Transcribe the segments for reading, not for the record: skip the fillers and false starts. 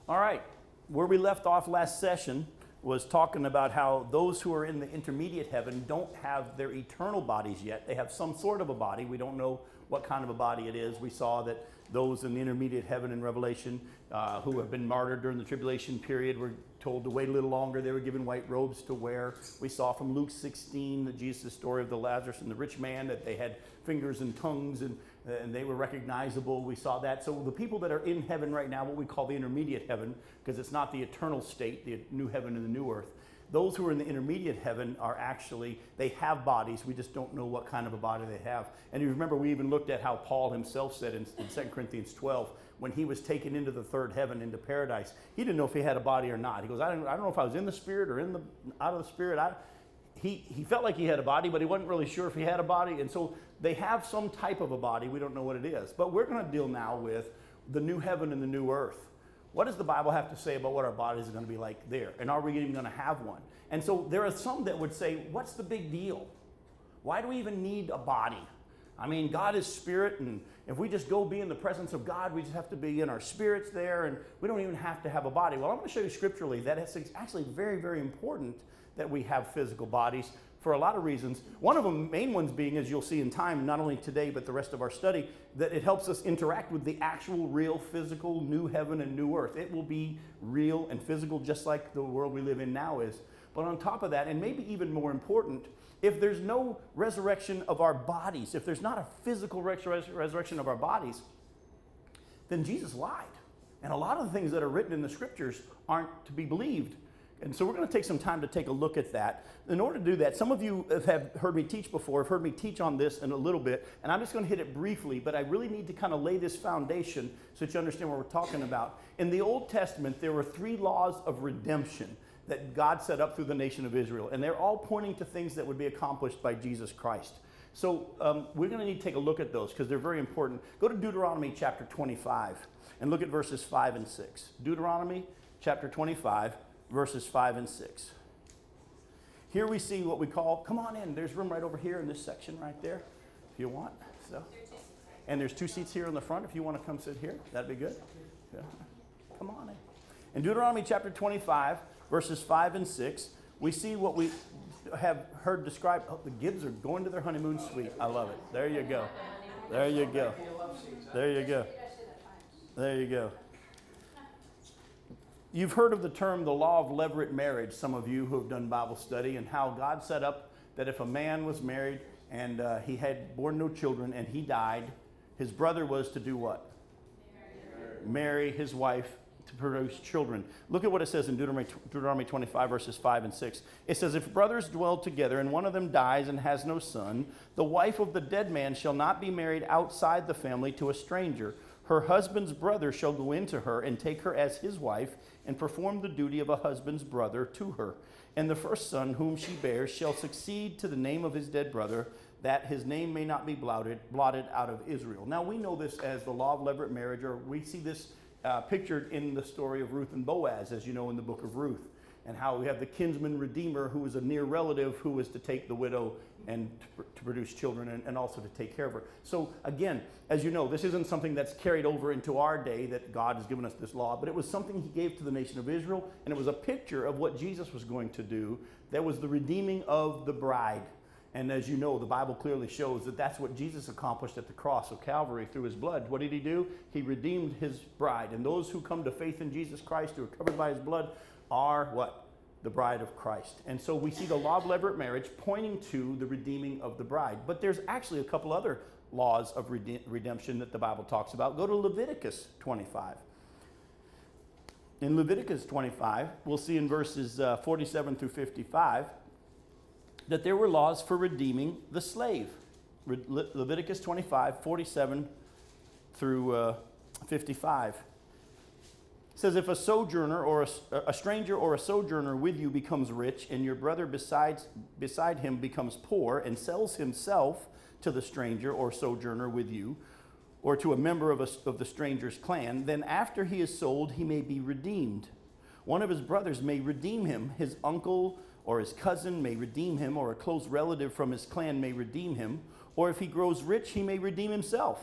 All right, where we left off last session was talking about how those who are in the intermediate heaven don't have their eternal bodies yet. They have some sort of a body. We don't know what kind of a body it is. We saw that those in the intermediate heaven in Revelation who have been martyred during the tribulation period were told to wait a little longer. They were given white robes to wear. We saw from Luke 16, the Jesus story of the Lazarus and the rich man, that they had fingers and tongues and they were recognizable. We saw that. So the people that are in heaven right now, what we call the intermediate heaven, because it's not the eternal state, the new heaven and the new earth, those who are in the intermediate heaven are actually, they have bodies. We just don't know what kind of a body they have. And you remember we even looked at how Paul himself said in 2 Corinthians 12, when he was taken into the third heaven, into paradise, he didn't know if he had a body or not. He goes, I don't know if I was in the spirit or out of the spirit. He felt like he had a body, but he wasn't really sure if he had a body. And so they have some type of a body. We don't know what it is. But we're going to deal now with the new heaven and the new earth. What does the Bible have to say about what our bodies are going to be like there? And are we even going to have one? And so there are some that would say, what's the big deal? Why do we even need a body? I mean, God is spirit, and if we just go be in the presence of God, we just have to be in our spirits there, and we don't even have to have a body. Well, I'm going to show you scripturally that it's actually very, very important that we have physical bodies for a lot of reasons. One of the main ones being, as you'll see in time, not only today but the rest of our study, that it helps us interact with the actual real physical new heaven and new earth. It will be real and physical just like the world we live in now is. But on top of that, and maybe even more important, if there's no resurrection of our bodies, if there's not a physical resurrection of our bodies, then Jesus lied. And a lot of the things that are written in the scriptures aren't to be believed. And so we're going to take some time to take a look at that. In order to do that, some of you have heard me teach before, have heard me teach on this in a little bit, and I'm just going to hit it briefly, but I really need to kind of lay this foundation so that you understand what we're talking about. In the Old Testament, there were 3 laws of redemption that God set up through the nation of Israel, and they're all pointing to things that would be accomplished by Jesus Christ. So we're going to need to take a look at those because they're very important. Go to Deuteronomy chapter 25 and look at verses 5 and 6. Deuteronomy chapter 25. Verses 5 and 6. Here we see what we call, come on in, there's room right over here in this section right there, if you want. So, and there's 2 seats here in the front if you want to come sit here, that'd be good. Yeah. Come on in. In Deuteronomy chapter 25, verses 5 and 6, we see what we have heard described. Oh, the Gibbs are going to their honeymoon suite. I love it. There you go. There you go. There you go. There you go. You've heard of the term the law of levirate marriage, some of you who have done Bible study, and how God set up that if a man was married and he had born no children and he died, his brother was to do Marry his wife to produce children. Look at what it says in Deuteronomy 25, verses 5 and 6. It says, if brothers dwell together and one of them dies and has no son, the wife of the dead man shall not be married outside the family to a stranger. Her husband's brother shall go into her and take her as his wife and perform the duty of a husband's brother to her. And the first son whom she bears shall succeed to the name of his dead brother, that his name may not be blotted out of Israel. Now we know this as the law of levirate marriage, or we see this pictured in the story of Ruth and Boaz, as you know in the book of Ruth, and how we have the kinsman redeemer who is a near relative who is to take the widow and to produce children and also to take care of her. So again, as you know, this isn't something that's carried over into our day that God has given us this law, but it was something he gave to the nation of Israel, and it was a picture of what Jesus was going to do. That was the redeeming of the bride. And as you know, the Bible clearly shows that that's what Jesus accomplished at the cross of Calvary through his blood. What did he do? He redeemed his bride. And those who come to faith in Jesus Christ, who are covered by his blood, are what? The bride of Christ. And so we see the law of levirate marriage pointing to the redeeming of the bride. But there's actually a couple other laws of redemption that the Bible talks about. Go to Leviticus 25. In Leviticus 25, we'll see in verses 47 through 55 that there were laws for redeeming the slave. Leviticus 25, 47 through 55. It says, if a sojourner or a stranger or a sojourner with you becomes rich, and your brother beside him becomes poor and sells himself to the stranger or sojourner with you, or to a member of the stranger's clan, then after he is sold, he may be redeemed. One of his brothers may redeem him. His uncle or his cousin may redeem him, or a close relative from his clan may redeem him. Or if he grows rich, he may redeem himself.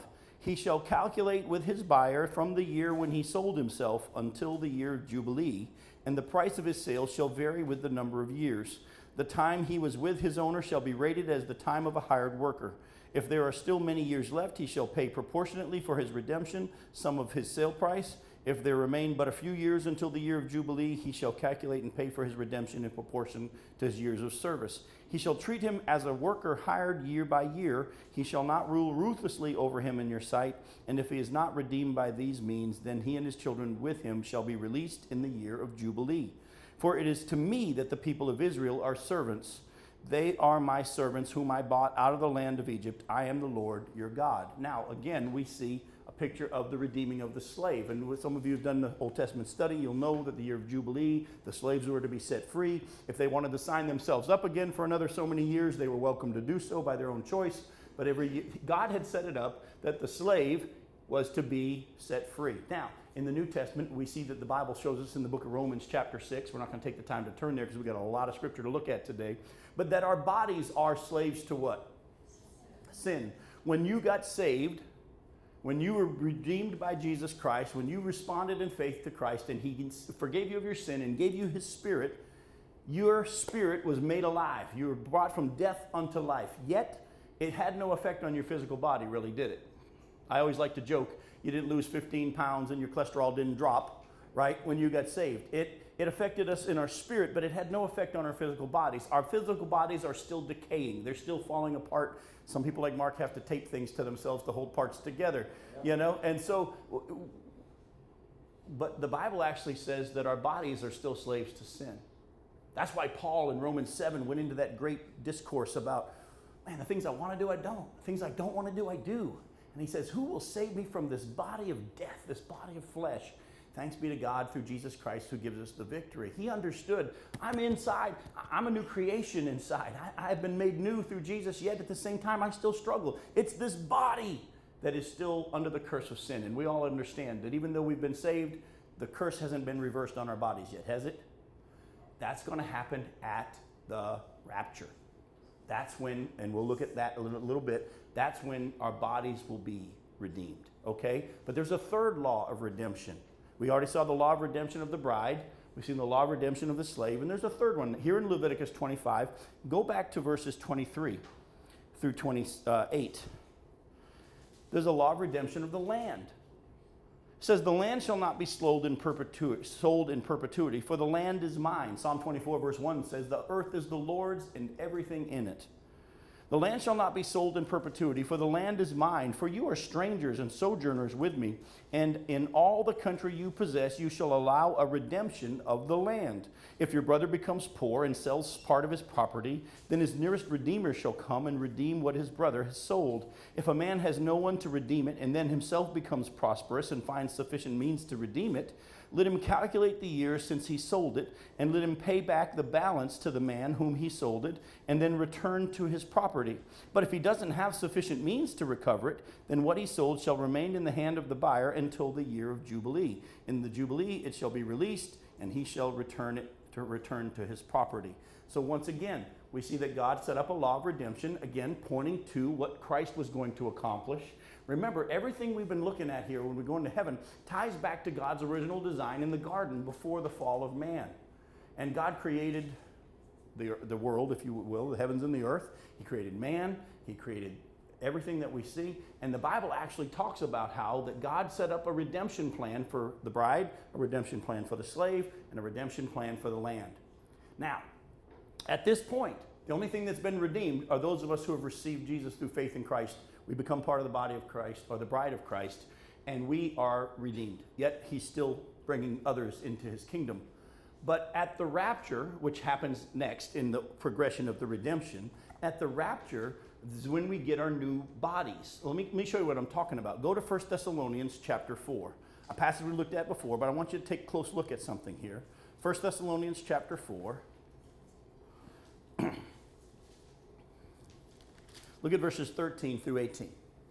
He shall calculate with his buyer from the year when he sold himself until the year of Jubilee, and the price of his sale shall vary with the number of years. The time he was with his owner shall be rated as the time of a hired worker. If there are still many years left, he shall pay proportionately for his redemption some of his sale price. If there remain but a few years until the year of Jubilee, he shall calculate and pay for his redemption in proportion to his years of service. He shall treat him as a worker hired year by year. He shall not rule ruthlessly over him in your sight. And if he is not redeemed by these means, then he and his children with him shall be released in the year of Jubilee. For it is to me that the people of Israel are servants. They are my servants whom I bought out of the land of Egypt. I am the Lord your God. Now, again, we see a picture of the redeeming of the slave. And with some of you who've done the Old Testament study, you'll know that the year of Jubilee, the slaves were to be set free. If they wanted to sign themselves up again for another so many years, they were welcome to do so by their own choice. But every year, God had set it up that the slave was to be set free. Now, in the New Testament, we see that the Bible shows us in the book of Romans chapter 6. We're not going to take the time to turn there because we've got a lot of scripture to look at today. But that our bodies are slaves to what? Sin. When you got saved, when you were redeemed by Jesus Christ, when you responded in faith to Christ and he forgave you of your sin and gave you his spirit, your spirit was made alive. You were brought from death unto life. Yet, it had no effect on your physical body, really, did it? I always like to joke, you didn't lose 15 pounds and your cholesterol didn't drop, right, when you got saved. It affected us in our spirit, but it had no effect on our physical bodies. Our physical bodies are still decaying. They're still falling apart. Some people like Mark have to tape things to themselves to hold parts together, you know? And so, but the Bible actually says that our bodies are still slaves to sin. That's why Paul in Romans 7 went into that great discourse about, man, the things I want to do, I don't. The things I don't want to do, I do. And he says, who will save me from this body of death, this body of flesh? Thanks be to God through Jesus Christ who gives us the victory. He understood, I'm inside. I'm a new creation inside. I've been made new through Jesus, yet at the same time I still struggle. It's this body that is still under the curse of sin. And we all understand that even though we've been saved, the curse hasn't been reversed on our bodies yet, has it? That's going to happen at the rapture. That's when, and we'll look at that a little bit, that's when our bodies will be redeemed, okay? But there's a third law of redemption. We already saw the law of redemption of the bride. We've seen the law of redemption of the slave. And there's a third one here in Leviticus 25. Go back to verses 23 through 28. There's a law of redemption of the land. It says, the land shall not be sold in perpetuity, for the land is mine. Psalm 24 verse 1 says, the earth is the Lord's and everything in it. The land shall not be sold in perpetuity, for the land is mine. For you are strangers and sojourners with me, and in all the country you possess, you shall allow a redemption of the land. If your brother becomes poor and sells part of his property, then his nearest redeemer shall come and redeem what his brother has sold. If a man has no one to redeem it, and then himself becomes prosperous and finds sufficient means to redeem it, let him calculate the years since he sold it, and let him pay back the balance to the man whom he sold it, and then return to his property. But if he doesn't have sufficient means to recover it, then what he sold shall remain in the hand of the buyer until the year of Jubilee. In the Jubilee it shall be released, and he shall return to his property. So once again, we see that God set up a law of redemption, again pointing to what Christ was going to accomplish. Remember, everything we've been looking at here when we go into heaven ties back to God's original design in the garden before the fall of man. And God created the world, if you will, the heavens and the earth. He created man. He created everything that we see. And the Bible actually talks about how that God set up a redemption plan for the bride, a redemption plan for the slave, and a redemption plan for the land. Now, at this point, the only thing that's been redeemed are those of us who have received Jesus through faith in Christ. We become part of the body of Christ, or the bride of Christ, and we are redeemed. Yet he's still bringing others into his kingdom. But at the rapture, which happens next in the progression of the redemption, at the rapture is when we get our new bodies. Let me show you what I'm talking about. Go to 1 Thessalonians chapter 4, a passage we looked at before, but I want you to take a close look at something here. 1 Thessalonians chapter 4. Look at verses 13 through 18.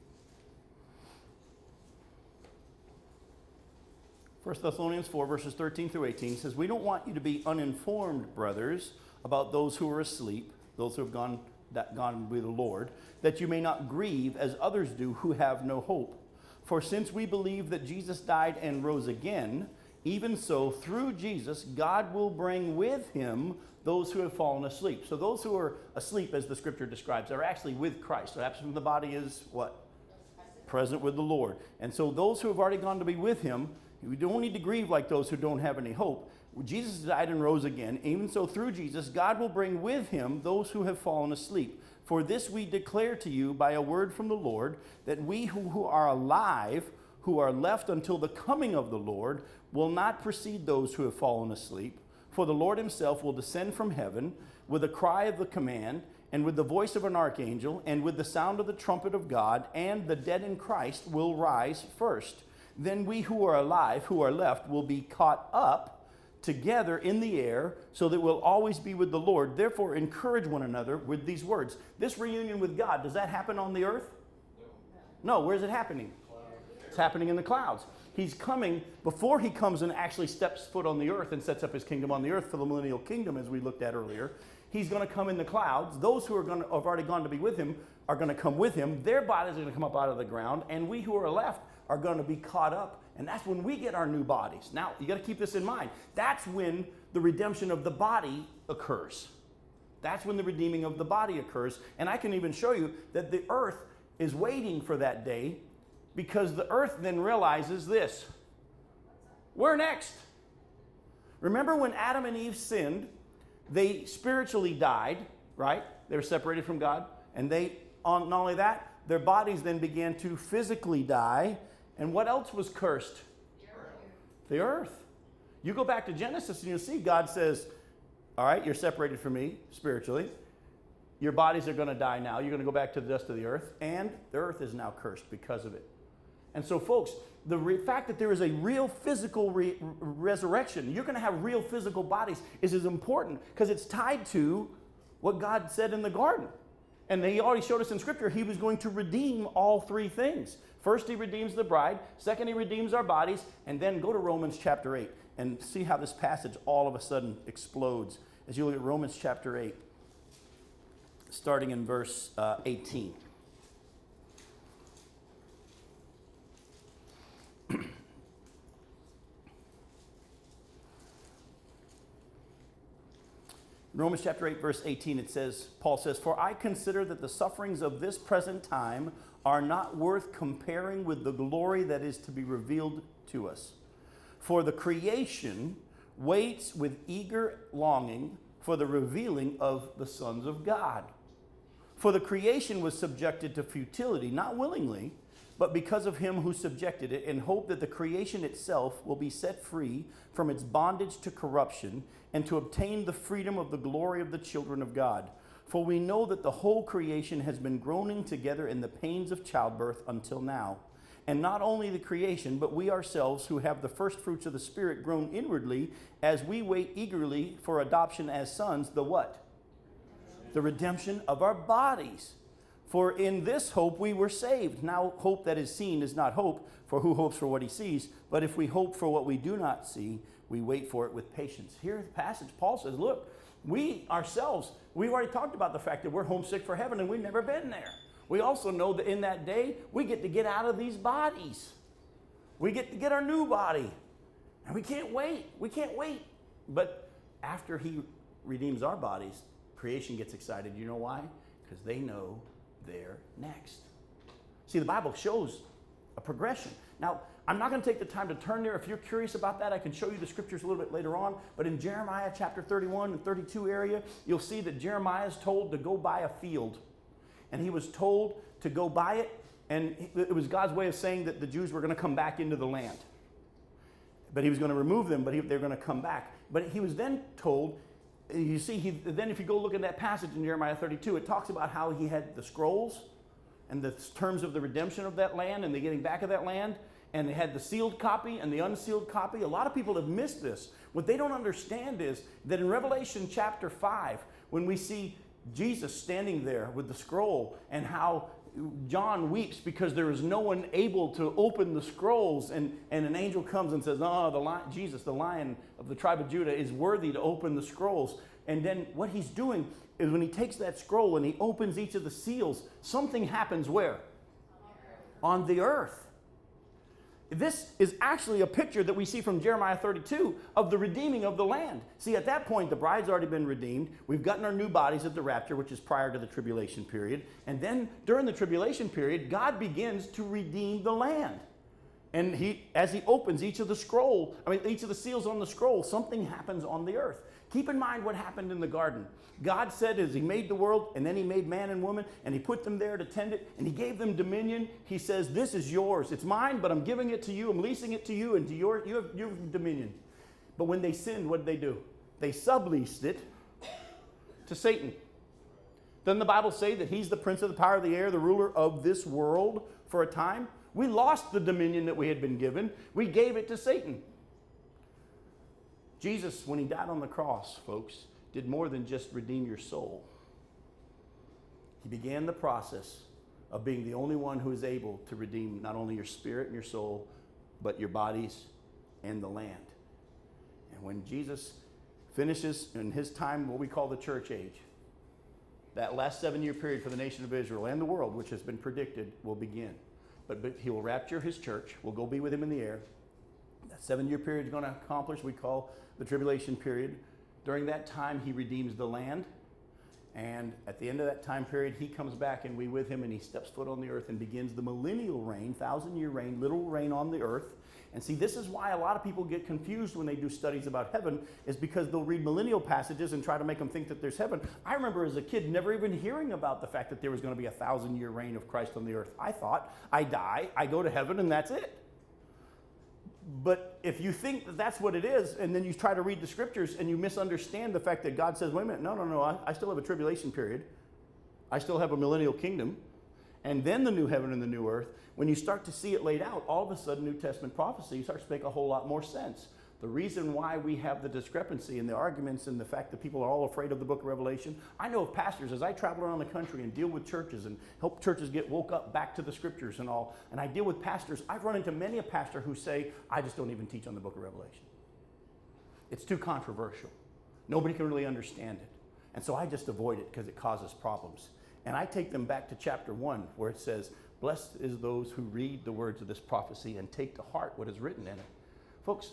1 Thessalonians 4, verses 13 through 18 says, we don't want you to be uninformed, brothers, about those who are asleep, those who have gone with the Lord, that you may not grieve as others do who have no hope. For since we believe that Jesus died and rose again, even so, through Jesus, God will bring with him those who have fallen asleep. So those who are asleep, as the scripture describes, are actually with Christ. So absent from the body is what? Present with the Lord. And so those who have already gone to be with him, we don't need to grieve like those who don't have any hope. Jesus died and rose again. Even so, through Jesus, God will bring with him those who have fallen asleep. For this we declare to you by a word from the Lord, that we who are alive, who are left until the coming of the Lord, will not precede those who have fallen asleep. For the Lord himself will descend from heaven with a cry of the command, and with the voice of an archangel, and with the sound of the trumpet of God, and the dead in Christ will rise first. Then we who are alive, who are left, will be caught up together in the air, so that we'll always be with the Lord. Therefore, encourage one another with these words. This reunion with God, does that happen on the earth? No. Where's it happening? It's happening in the clouds. He's coming, before he comes and actually steps foot on the earth and sets up his kingdom on the earth for the millennial kingdom, as we looked at earlier. He's going to come in the clouds. Those who have already gone to be with him are going to come with him. Their bodies are going to come up out of the ground, and we who are left are going to be caught up. And that's when we get our new bodies. Now, you got to keep this in mind. That's when the redemption of the body occurs. That's when the redeeming of the body occurs. And I can even show you that the earth is waiting for that day, because the earth then realizes this. We're next. Remember when Adam and Eve sinned, they spiritually died, right? They were separated from God. And not only that, their bodies then began to physically die. And what else was cursed? The earth. You go back to Genesis and you'll see God says, all right, you're separated from me spiritually. Your bodies are going to die now. You're going to go back to the dust of the earth. And the earth is now cursed because of it. And so, folks, the fact that there is a real physical resurrection, you're going to have real physical bodies, is as important because it's tied to what God said in the garden. And he already showed us in Scripture he was going to redeem all three things. First, he redeems the bride. Second, he redeems our bodies. And then go to Romans chapter 8 and see how this passage all of a sudden explodes. As you look at Romans chapter 8, starting in verse 18. Romans chapter 8, verse 18, it says, Paul says, "For I consider that the sufferings of this present time are not worth comparing with the glory that is to be revealed to us. For the creation waits with eager longing for the revealing of the sons of God. For the creation was subjected to futility, not willingly, but because of him who subjected it, in hope that the creation itself will be set free from its bondage to corruption, and to obtain the freedom of the glory of the children of God. For we know that the whole creation has been groaning together in the pains of childbirth until now. And not only the creation, but we ourselves who have the first fruits of the Spirit groan inwardly as we wait eagerly for adoption as sons, the what? The redemption of our bodies. For in this hope we were saved. Now hope that is seen is not hope, for who hopes for what he sees? But if we hope for what we do not see, we wait for it with patience." Here in the passage, Paul says, look, we ourselves, we've already talked about the fact that we're homesick for heaven and we've never been there. We also know that in that day, we get out of these bodies. We get to get our new body. And we can't wait. We can't wait. But after he redeems our bodies, creation gets excited. You know why? Because they know they're next. See, the Bible shows a progression. Now, I'm not going to take the time to turn there. If you're curious about that, I can show you the scriptures a little bit later on. But in Jeremiah chapter 31 and 32 area, you'll see that Jeremiah is told to go buy a field. And he was told to go buy it. And it was God's way of saying that the Jews were going to come back into the land. But he was going to remove them, but they're going to come back. But he was then told, you see, then if you go look at that passage in Jeremiah 32, it talks about how he had the scrolls and the terms of the redemption of that land and the getting back of that land. And they had the sealed copy and the unsealed copy. A lot of people have missed this. What they don't understand is that in Revelation chapter 5, when we see Jesus standing there with the scroll and how John weeps because there is no one able to open the scrolls, and an angel comes and says, Jesus, the Lion of the tribe of Judah, is worthy to open the scrolls. And then what he's doing is when he takes that scroll and he opens each of the seals, something happens where? On the earth. This is actually a picture that we see from Jeremiah 32 of the redeeming of the land. See, at that point, the bride's already been redeemed. We've gotten our new bodies at the rapture, which is prior to the tribulation period. And then during the tribulation period, God begins to redeem the land. And as he opens each of the seals on the scroll, something happens on the earth. Keep in mind what happened in the garden. God said as he made the world, and then he made man and woman, and he put them there to tend it, and he gave them dominion. He says, this is yours. It's mine, but I'm giving it to you. I'm leasing it to you, and you have dominion. But when they sinned, what did they do? They subleased it to Satan. Doesn't the Bible say that he's the prince of the power of the air, the ruler of this world for a time? We lost the dominion that we had been given. We gave it to Satan. Jesus, when he died on the cross, folks, did more than just redeem your soul. He began the process of being the only one who is able to redeem not only your spirit and your soul, but your bodies and the land. And when Jesus finishes in his time, what we call the church age, that last 7-year period for the nation of Israel and the world, which has been predicted, will begin. But he will rapture his church. We'll go be with him in the air. That 7-year period is going to accomplish, we call the tribulation period. During that time, he redeems the land. And at the end of that time period, he comes back and we with him, and he steps foot on the earth and begins the millennial reign, 1,000-year reign, literal reign on the earth. And see, this is why a lot of people get confused when they do studies about heaven, is because they'll read millennial passages and try to make them think that there's heaven. I remember as a kid never even hearing about the fact that there was going to be a 1,000-year reign of Christ on the earth. I thought, I die, I go to heaven, and that's it. But if you think that that's what it is, and then you try to read the scriptures and you misunderstand the fact that God says, wait a minute, no, I still have a tribulation period. I still have a millennial kingdom. And then the new heaven and the new earth. When you start to see it laid out, all of a sudden New Testament prophecy starts to make a whole lot more sense. The reason why we have the discrepancy and the arguments and the fact that people are all afraid of the book of Revelation, I know of pastors, as I travel around the country and deal with churches and help churches get woke up back to the scriptures and all, and I deal with pastors, I've run into many a pastor who say, I just don't even teach on the book of Revelation. It's too controversial. Nobody can really understand it. And so I just avoid it because it causes problems. And I take them back to chapter 1 where it says, blessed is those who read the words of this prophecy and take to heart what is written in it. Folks,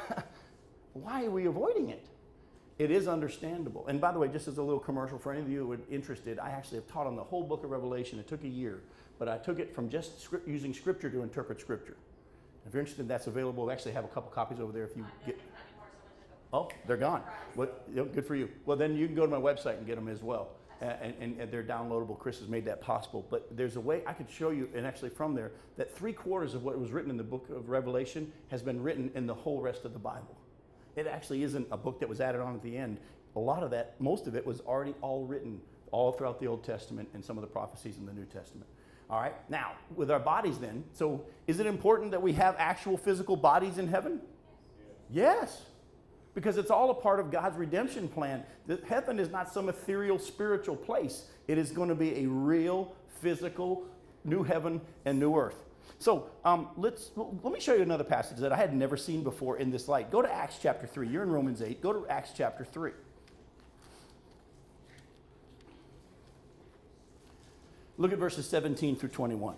why are we avoiding it? It is understandable. And by the way, just as a little commercial for any of you who are interested, I actually have taught on the whole book of Revelation. It took a year, but I took it from just using scripture to interpret scripture. If you're interested, that's available. We actually have a couple copies over there if you get... Oh, they're gone. Well, good for you. Well, then you can go to my website and get them as well. And they're downloadable. Chris has made that possible. But there's a way I could show you, and actually from there, that 3/4 of what was written in the book of Revelation has been written in the whole rest of the Bible. It actually isn't a book that was added on at the end. A lot of that, most of it was already all written all throughout the Old Testament and some of the prophecies in the New Testament. All right, now, with our bodies then, so is it important that we have actual physical bodies in heaven? Yes. Because it's all a part of God's redemption plan. That heaven is not some ethereal spiritual place. It is going to be a real, physical, new heaven and new earth. So let me show you another passage that I had never seen before in this light. Go to Acts chapter 3. You're in Romans 8. Go to Acts chapter 3. Look at verses 17 through 21.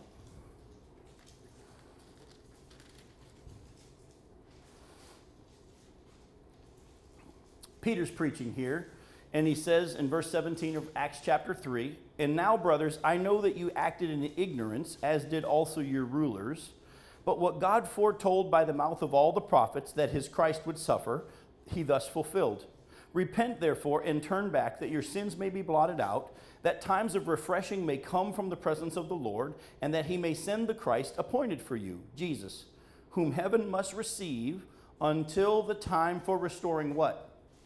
Peter's preaching here, and he says in verse 17 of Acts chapter 3, and now, brothers, I know that you acted in ignorance, as did also your rulers. But what God foretold by the mouth of all the prophets that his Christ would suffer, he thus fulfilled. Repent, therefore, and turn back, that your sins may be blotted out, that times of refreshing may come from the presence of the Lord, and that he may send the Christ appointed for you, Jesus, whom heaven must receive until the time for restoring what?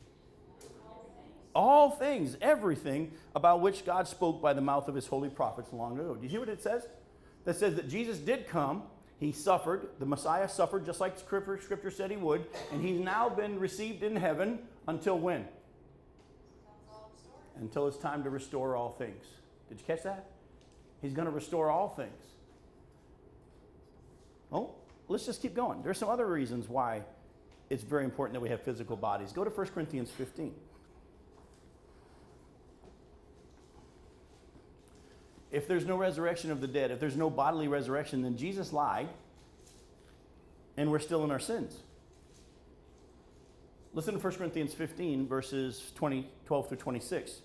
All things, everything about which God spoke by the mouth of his holy prophets long ago. Do you see what it says? That says that Jesus did come, he suffered, the Messiah suffered just like Scripture said he would, and he's now been received in heaven until when? Until it's time to restore all things. Did you catch that? He's going to restore all things. Oh, let's just keep going. There's some other reasons why it's very important that we have physical bodies. Go to 1 Corinthians 15. If there's no resurrection of the dead, if there's no bodily resurrection, then Jesus lied. and we're still in our sins. Listen to 1 Corinthians 15, verses 12 through 26.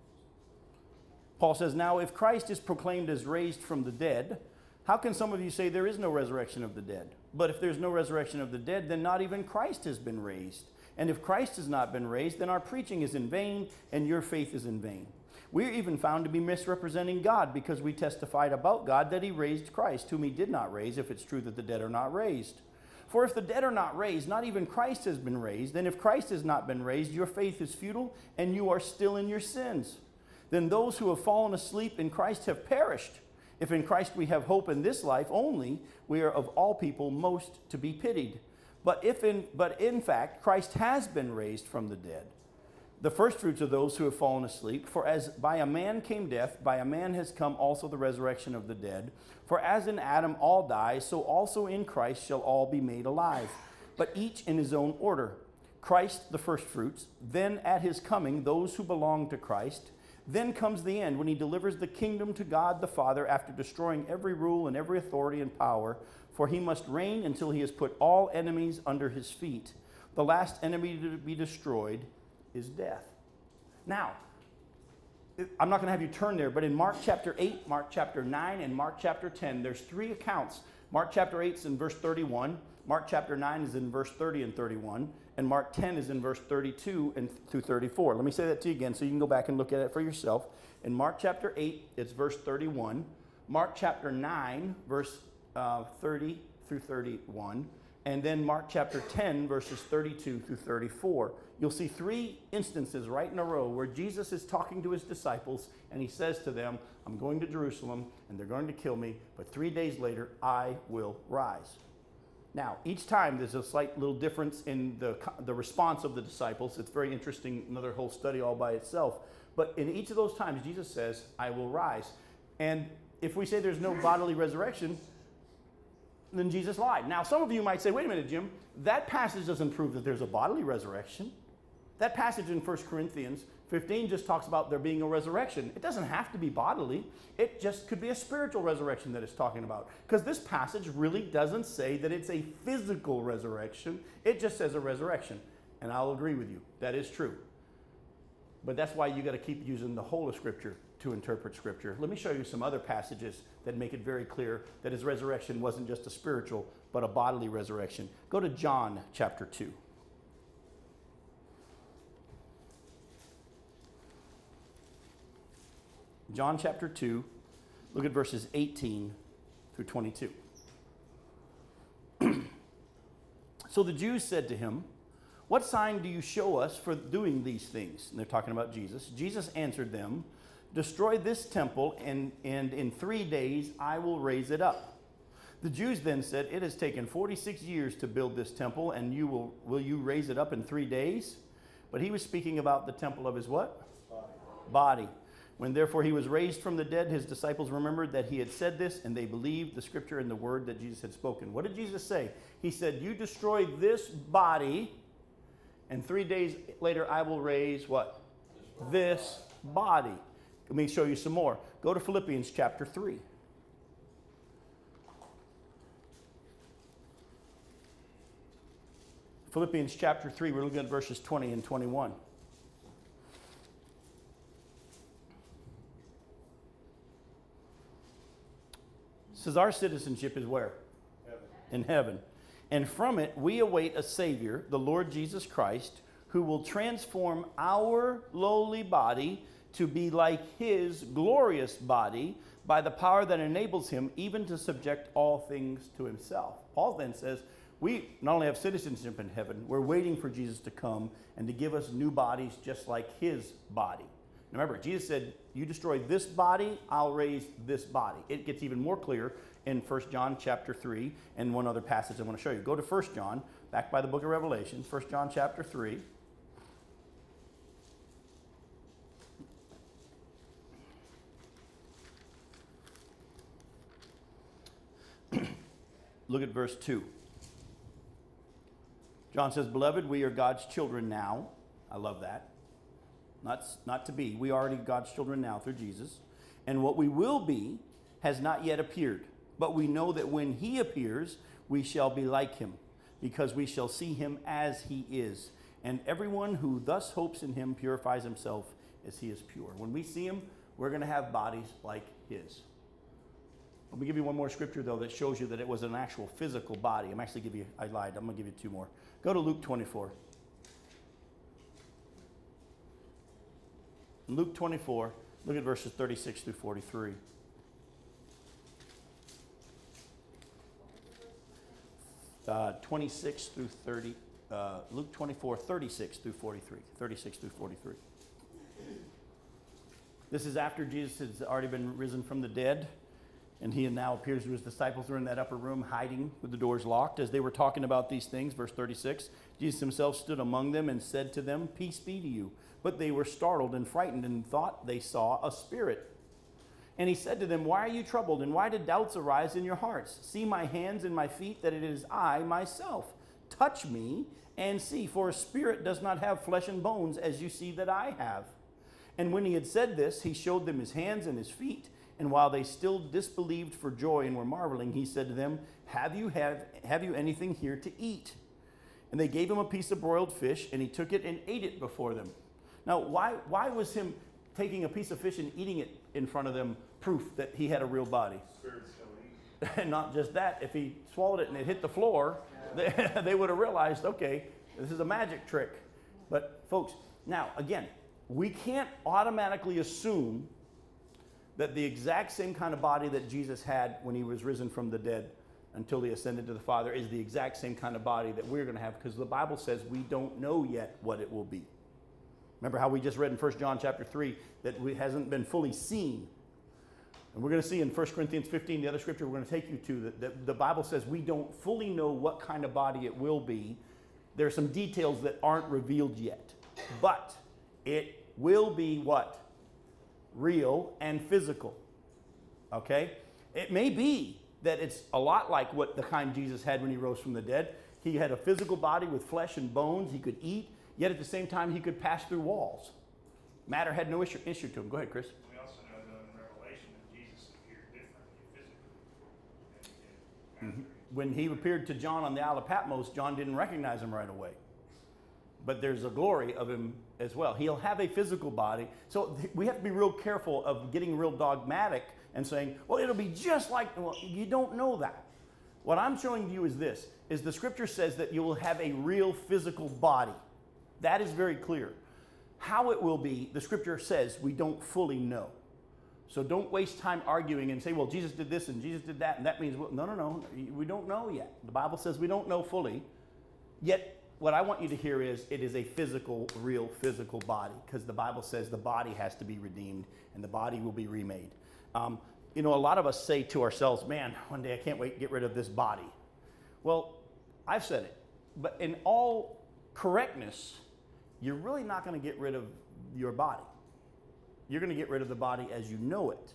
Paul says, "Now if Christ is proclaimed as raised from the dead, how can some of you say there is no resurrection of the dead? But if there's no resurrection of the dead, then not even Christ has been raised. And if Christ has not been raised, then our preaching is in vain, and your faith is in vain. We're even found to be misrepresenting God, because we testified about God that he raised Christ, whom he did not raise, if it's true that the dead are not raised. For if the dead are not raised, not even Christ has been raised. And if Christ has not been raised, your faith is futile, and you are still in your sins. Then those who have fallen asleep in Christ have perished. If in Christ we have hope in this life only, we are of all people most to be pitied. But in fact, Christ has been raised from the dead, the firstfruits of those who have fallen asleep. For as by a man came death, by a man has come also the resurrection of the dead. For as in Adam all die, so also in Christ shall all be made alive, but each in his own order. Christ the firstfruits, then at his coming those who belong to Christ. Then comes the end, when he delivers the kingdom to God the Father, after destroying every rule and every authority and power. For he must reign until he has put all enemies under his feet. The last enemy to be destroyed is death." Now, I'm not going to have you turn there, but in Mark chapter 8, Mark chapter 9, and Mark chapter 10, there's three accounts. Mark chapter 8 is in verse 31, Mark chapter 9 is in verse 30 and 31, and Mark 10 is in verse 32 and through 34. Let me say that to you again so you can go back and look at it for yourself. In Mark chapter 8, it's verse 31. Mark chapter 9, verse 30 through 31. And then Mark chapter 10, verses 32 through 34. You'll see three instances right in a row where Jesus is talking to his disciples, and he says to them, "I'm going to Jerusalem, and they're going to kill me, but 3 days later, I will rise." Now, each time there's a slight little difference in the response of the disciples. It's very interesting, another whole study all by itself. But in each of those times, Jesus says, "I will rise." And if we say there's no bodily resurrection, then Jesus lied. Now, some of you might say, "Wait a minute, Jim, that passage doesn't prove that there's a bodily resurrection. That passage in 1 Corinthians 15 just talks about there being a resurrection. It doesn't have to be bodily. It just could be a spiritual resurrection that it's talking about." Because this passage really doesn't say that it's a physical resurrection. It just says a resurrection. And I'll agree with you. That is true. But that's why you got to keep using the whole of Scripture to interpret Scripture. Let me show you some other passages that make it very clear that his resurrection wasn't just a spiritual, but a bodily resurrection. Go to John chapter 2. John chapter 2, look at verses 18 through 22. So the Jews said to him, "What sign do you show us for doing these things?" And they're talking about Jesus. Jesus answered them, "Destroy this temple, and in 3 days I will raise it up." The Jews then said, "It has taken 46 years to build this temple, and will you raise it up in 3 days?" But he was speaking about the temple of his what? Body. When therefore he was raised from the dead, his disciples remembered that he had said this, and they believed the scripture and the word that Jesus had spoken. What did Jesus say? He said, "You destroy this body, and 3 days later I will raise" what? This body. Let me show you some more. Go to Philippians chapter 3. Philippians chapter 3, we're looking at verses 20 and 21. It says our citizenship is where? Heaven. In heaven. And from it we await a Savior, the Lord Jesus Christ, who will transform our lowly body to be like his glorious body by the power that enables him even to subject all things to himself. Paul then says, we not only have citizenship in heaven, we're waiting for Jesus to come and to give us new bodies just like his body. Remember, Jesus said, "You destroy this body, I'll raise this body." It gets even more clear in 1 John chapter 3 and one other passage I want to show you. Go to 1 John, back by the book of Revelation, 1 John chapter 3. Look at verse 2. John says, "Beloved, we are God's children now." I love that. Not to be. We are already God's children now through Jesus. "And what we will be has not yet appeared. But we know that when he appears, we shall be like him. because we shall see him as he is. And everyone who thus hopes in him purifies himself as he is pure. When we see him, we're going to have bodies like his. Let me give you one more scripture, though, that shows you that it was an actual physical body. I lied. I'm going to give you two more. Go to Luke 24. Luke 24, look at verses 36 through 43. Uh, 26 through 30, Luke 24, 36 through 43. 36 through 43. This is after Jesus has already been risen from the dead, and he now appears to his disciples who are in that upper room hiding with the doors locked. As they were talking about these things, verse 36, Jesus himself stood among them and said to them, "Peace be to you." But they were startled and frightened and thought they saw a spirit. And he said to them, "Why are you troubled, and why did doubts arise in your hearts? See my hands and my feet, that it is I myself. Touch me and see, for a spirit does not have flesh and bones, as you see that I have." And when he had said this, he showed them his hands and his feet. And while they still disbelieved for joy and were marveling, he said to them, Have you anything here to eat?" And they gave him a piece of broiled fish, and he took it and ate it before them. Now, why was him taking a piece of fish and eating it in front of them proof that he had a real body? And not just that, if he swallowed it and it hit the floor, they would have realized, okay, this is a magic trick. But folks, now again, we can't automatically assume that the exact same kind of body that Jesus had when he was risen from the dead until he ascended to the Father is the exact same kind of body that we're going to have, because the Bible says we don't know yet what it will be. Remember how we just read in 1 John chapter 3 that it hasn't been fully seen. And we're going to see in 1 Corinthians 15, the other scripture we're going to take you to, that the Bible says we don't fully know what kind of body it will be. There are some details that aren't revealed yet. But it will be what? Real and physical. Okay? It may be that it's a lot like what the kind Jesus had when he rose from the dead. He had a physical body with flesh and bones. He could eat. Yet at the same time, he could pass through walls. Matter had no issue to him. Go ahead, Chris. We also know that in Revelation that Jesus appeared differently physically than he did after. When he appeared to John on the Isle of Patmos, John didn't recognize him right away. But there's a glory of him as well. He'll have a physical body. So we have to be real careful of getting real dogmatic and saying, well, it'll be just like, well, you don't know that. What I'm showing you is this, is the scripture says that you will have a real physical body. That is very clear. How it will be, the scripture says we don't fully know. So don't waste time arguing and say, well, Jesus did this and Jesus did that, and that means, well, no, we don't know yet. The Bible says we don't know fully. Yet, what I want you to hear is it is a physical, real physical body, because the Bible says the body has to be redeemed and the body will be remade. A lot of us say to ourselves, man, one day I can't wait to get rid of this body. Well, I've said it, but in all correctness, you're really not going to get rid of your body. You're going to get rid of the body as you know it.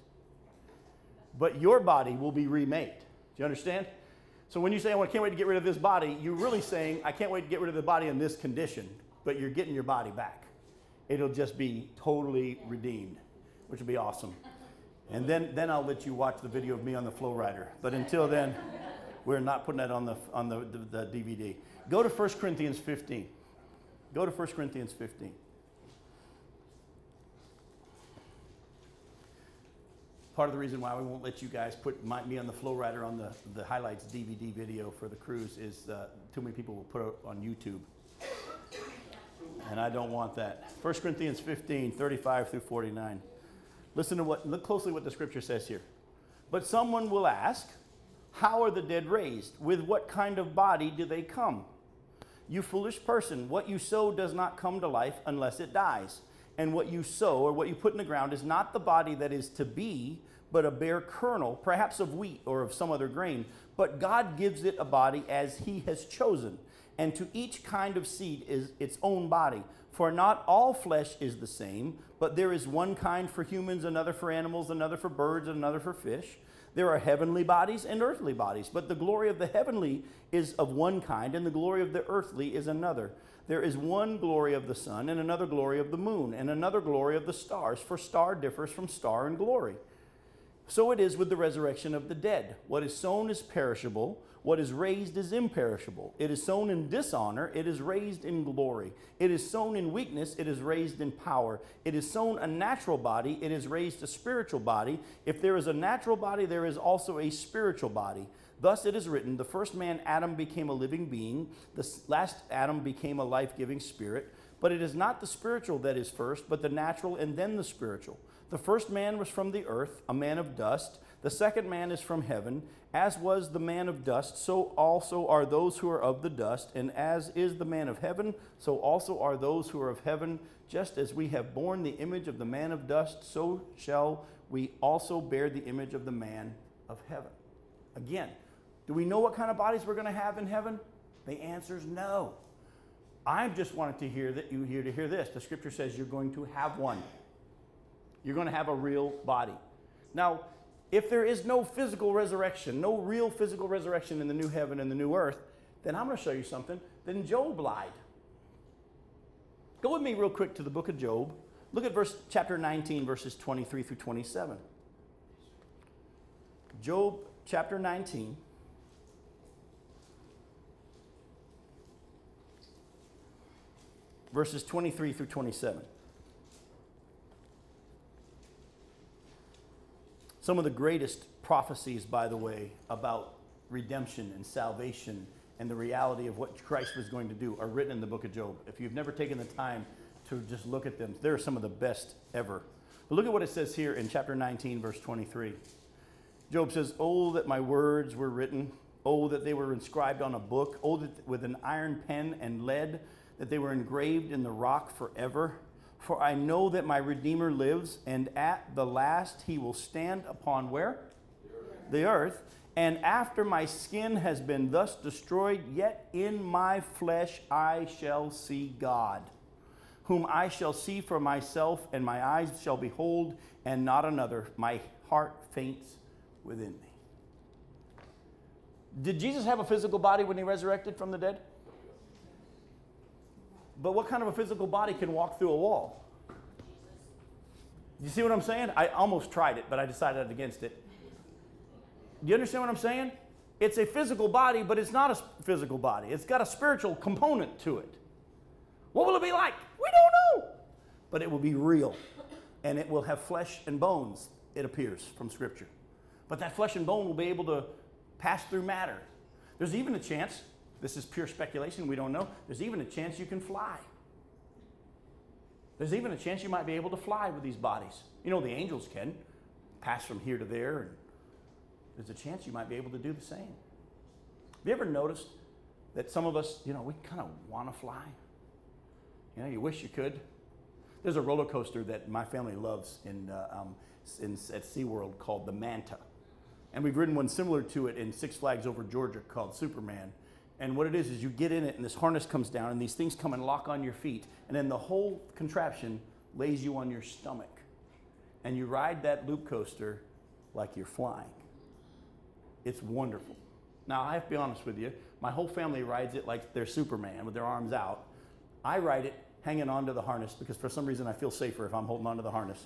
But your body will be remade. Do you understand? So when you say, I can't wait to get rid of this body, you're really saying, I can't wait to get rid of the body in this condition, but you're getting your body back. It'll just be totally redeemed, which will be awesome. And then I'll let you watch the video of me on the Flow Rider. But until then, we're not putting that on the DVD. Go to 1 Corinthians 15. Go to 1 Corinthians 15. Part of the reason why we won't let you guys put me on the Flow Rider on the highlights DVD video for the cruise is too many people will put it on YouTube. And I don't want that. 1 Corinthians 15, 35 through 49. Look closely what the scripture says here. But someone will ask, how are the dead raised? With what kind of body do they come? You foolish person, what you sow does not come to life unless it dies. And what you sow, or what you put in the ground, is not the body that is to be, but a bare kernel, perhaps of wheat or of some other grain. But God gives it a body as he has chosen. And to each kind of seed is its own body. For not all flesh is the same, but there is one kind for humans, another for animals, another for birds, and another for fish. There are heavenly bodies and earthly bodies, but the glory of the heavenly is of one kind, and the glory of the earthly is another. There is one glory of the sun, and another glory of the moon, and another glory of the stars, for star differs from star in glory. So it is with the resurrection of the dead. What is sown is perishable. What is raised is imperishable. It is sown in dishonor. It is raised in glory. It is sown in weakness. It is raised in power. It is sown a natural body. It is raised a spiritual body. If there is a natural body, there is also a spiritual body. Thus it is written, the first man, Adam, became a living being. The last Adam became a life-giving spirit. But it is not the spiritual that is first, but the natural and then the spiritual. The first man was from the earth, a man of dust. The second man is from heaven. As was the man of dust, so also are those who are of the dust. And as is the man of heaven, so also are those who are of heaven. Just as we have borne the image of the man of dust, so shall we also bear the image of the man of heaven. Again, do we know what kind of bodies we're going to have in heaven? The answer is no. I just wanted to hear that you here to hear this. The scripture says you're going to have one. You're going to have a real body. Now, if there is no physical resurrection, no real physical resurrection in the new heaven and the new earth, then I'm going to show you something. Then Job lied. Go with me real quick to the book of Job. Look at chapter 19, verses 23 through 27. Job chapter 19. Verses 23 through 27. Some of the greatest prophecies, by the way, about redemption and salvation and the reality of what Christ was going to do are written in the book of Job. If you've never taken the time to just look at them, they're some of the best ever. But look at what it says here in chapter 19, verse 23. Job says, "Oh, that my words were written. Oh, that they were inscribed on a book. Oh, that with an iron pen and lead, that they were engraved in the rock forever. For I know that my Redeemer lives, and at the last he will stand upon" where? The earth. "And after my skin has been thus destroyed, yet in my flesh I shall see God, whom I shall see for myself, and my eyes shall behold, and not another. My heart faints within me." Did Jesus have a physical body when he resurrected from the dead? But what kind of a physical body can walk through a wall? You see what I'm saying? I almost tried it, but I decided against it. Do you understand what I'm saying? It's a physical body, but it's not a physical body. It's got a spiritual component to it. What will it be like? We don't know. But it will be real. And it will have flesh and bones, it appears from Scripture. But that flesh and bone will be able to pass through matter. There's even a chance, this is pure speculation, we don't know, there's even a chance you can fly. There's even a chance you might be able to fly with these bodies. You know, the angels can pass from here to there, and there's a chance you might be able to do the same. Have you ever noticed that some of us, we kind of want to fly? You wish you could. There's a roller coaster that my family loves at SeaWorld called the Manta. And we've ridden one similar to it in Six Flags over Georgia called Superman. And what it is you get in it and this harness comes down and these things come and lock on your feet. And then the whole contraption lays you on your stomach. And you ride that loop coaster like you're flying. It's wonderful. Now, I have to be honest with you. My whole family rides it like they're Superman with their arms out. I ride it hanging onto the harness because for some reason I feel safer if I'm holding onto the harness.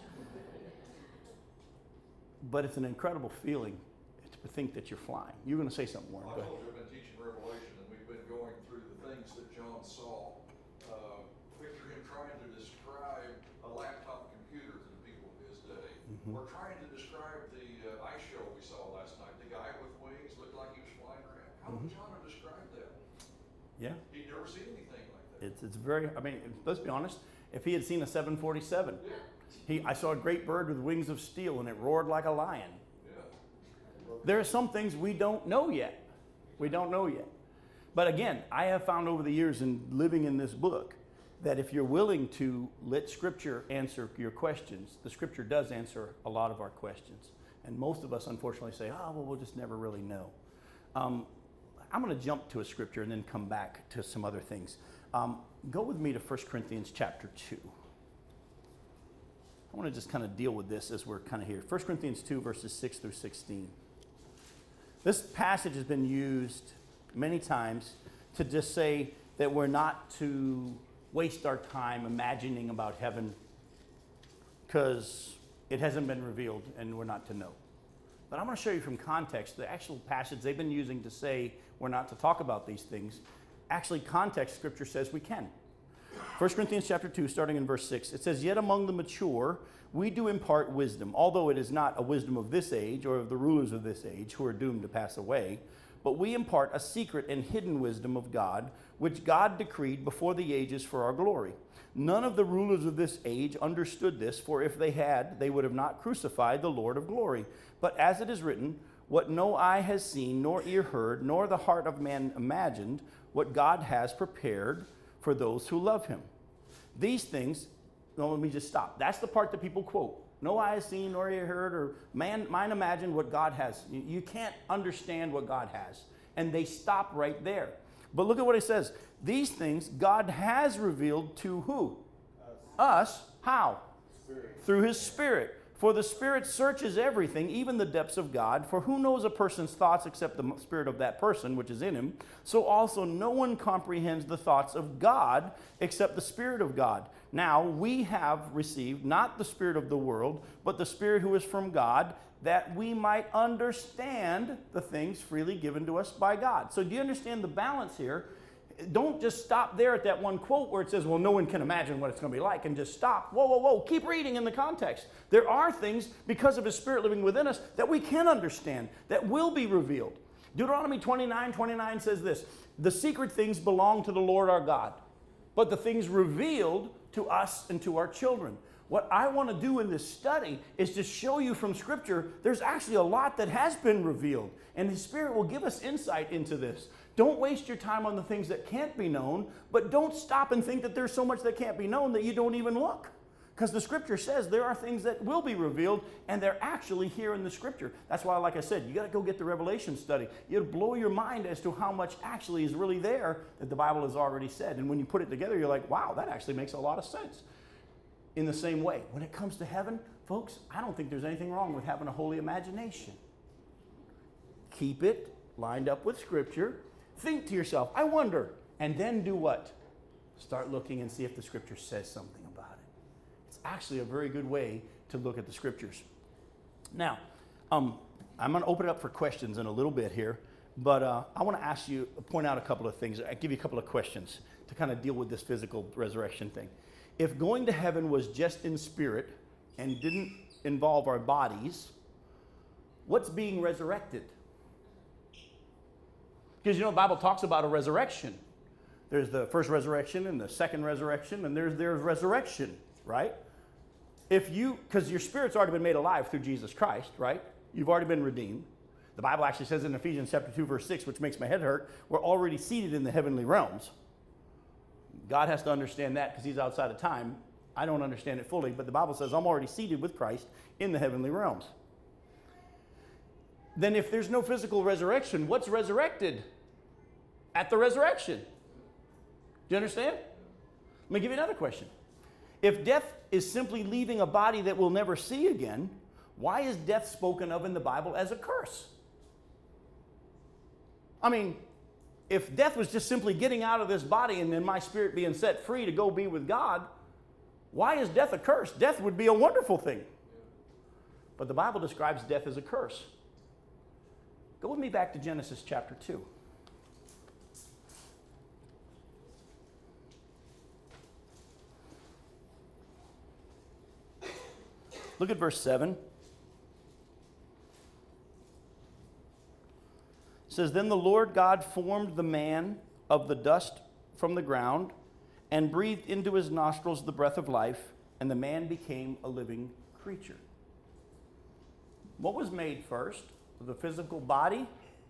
But it's an incredible feeling to think that you're flying. You're going to say something, Warren. Go ahead. We've been teaching Revelation, and we've been going through the things that John saw. Picture him trying to describe a laptop computer to the people of his day. Mm-hmm. We're trying to describe the ice show we saw last night. The guy with wings looked like he was flying around. How would John have described that? Yeah. He'd never seen anything like that. It's very, let's be honest, if he had seen a 747, I saw a great bird with wings of steel and it roared like a lion. There are some things we don't know yet. We don't know yet. But again, I have found over the years in living in this book that if you're willing to let Scripture answer your questions, the Scripture does answer a lot of our questions. And most of us, unfortunately, say, we'll just never really know. I'm going to jump to a Scripture and then come back to some other things. Go with me to 1 Corinthians chapter 2. I want to just kind of deal with this as we're kind of here. 1 Corinthians 2, verses 6 through 16. This passage has been used many times to just say that we're not to waste our time imagining about heaven because it hasn't been revealed and we're not to know. But I'm going to show you from context, the actual passage they've been using to say we're not to talk about these things. Actually, context, Scripture says we can. 1 Corinthians chapter 2, starting in verse 6, it says, "Yet among the mature we do impart wisdom, although it is not a wisdom of this age or of the rulers of this age who are doomed to pass away, but we impart a secret and hidden wisdom of God, which God decreed before the ages for our glory. None of the rulers of this age understood this, for if they had, they would have not crucified the Lord of glory. But as it is written, what no eye has seen, nor ear heard, nor the heart of man imagined, what God has prepared for those who love him." These things, no, let me just stop. That's the part that people quote. No eye has seen, nor ear heard, or mind imagined what God has. You can't understand what God has. And they stop right there. But look at what it says. These things God has revealed to who? Us. How? Spirit. Through his Spirit. For the Spirit searches everything, even the depths of God. For who knows a person's thoughts except the spirit of that person, which is in him? So also no one comprehends the thoughts of God except the Spirit of God. Now we have received not the spirit of the world, but the Spirit who is from God, that we might understand the things freely given to us by God. So do you understand the balance here? Don't just stop there at that one quote where it says, well, no one can imagine what it's going to be like, and just stop. Whoa, whoa, whoa. Keep reading in the context. There are things, because of his Spirit living within us, that we can understand, that will be revealed. Deuteronomy 29:29 says this, "The secret things belong to the Lord our God, but the things revealed to us and to our children." What I want to do in this study is to show you from Scripture there's actually a lot that has been revealed, and his Spirit will give us insight into this. Don't waste your time on the things that can't be known, but don't stop and think that there's so much that can't be known that you don't even look. Because the Scripture says there are things that will be revealed, and they're actually here in the Scripture. That's why, like I said, you got to go get the Revelation study. It'll blow your mind as to how much actually is really there that the Bible has already said. And when you put it together, you're like, wow, that actually makes a lot of sense. In the same way, when it comes to heaven, folks, I don't think there's anything wrong with having a holy imagination. Keep it lined up with Scripture. Think to yourself, I wonder, and then do what? Start looking and see if the Scripture says something about it. It's actually a very good way to look at the Scriptures. Now, I'm going to open it up for questions in a little bit here, but I want to point out a couple of things. I'll give you a couple of questions to kind of deal with this physical resurrection thing. If going to heaven was just in spirit and didn't involve our bodies, what's being resurrected? Because the Bible talks about a resurrection. There's the first resurrection and the second resurrection, and there's resurrection, right? Because your spirit's already been made alive through Jesus Christ, right? You've already been redeemed. The Bible actually says in Ephesians chapter 2, verse 6, which makes my head hurt, we're already seated in the heavenly realms. God has to understand that because he's outside of time. I don't understand it fully, but the Bible says I'm already seated with Christ in the heavenly realms. Then if there's no physical resurrection, what's resurrected at the resurrection? Do you understand? Let me give you another question. If death is simply leaving a body that we'll never see again, why is death spoken of in the Bible as a curse? I mean, if death was just simply getting out of this body and then my spirit being set free to go be with God, why is death a curse? Death would be a wonderful thing. But the Bible describes death as a curse. Go with me back to Genesis chapter 2. Look at verse 7. It says, "Then the Lord God formed the man of the dust from the ground and breathed into his nostrils the breath of life, and the man became a living creature." What was made first? The physical body?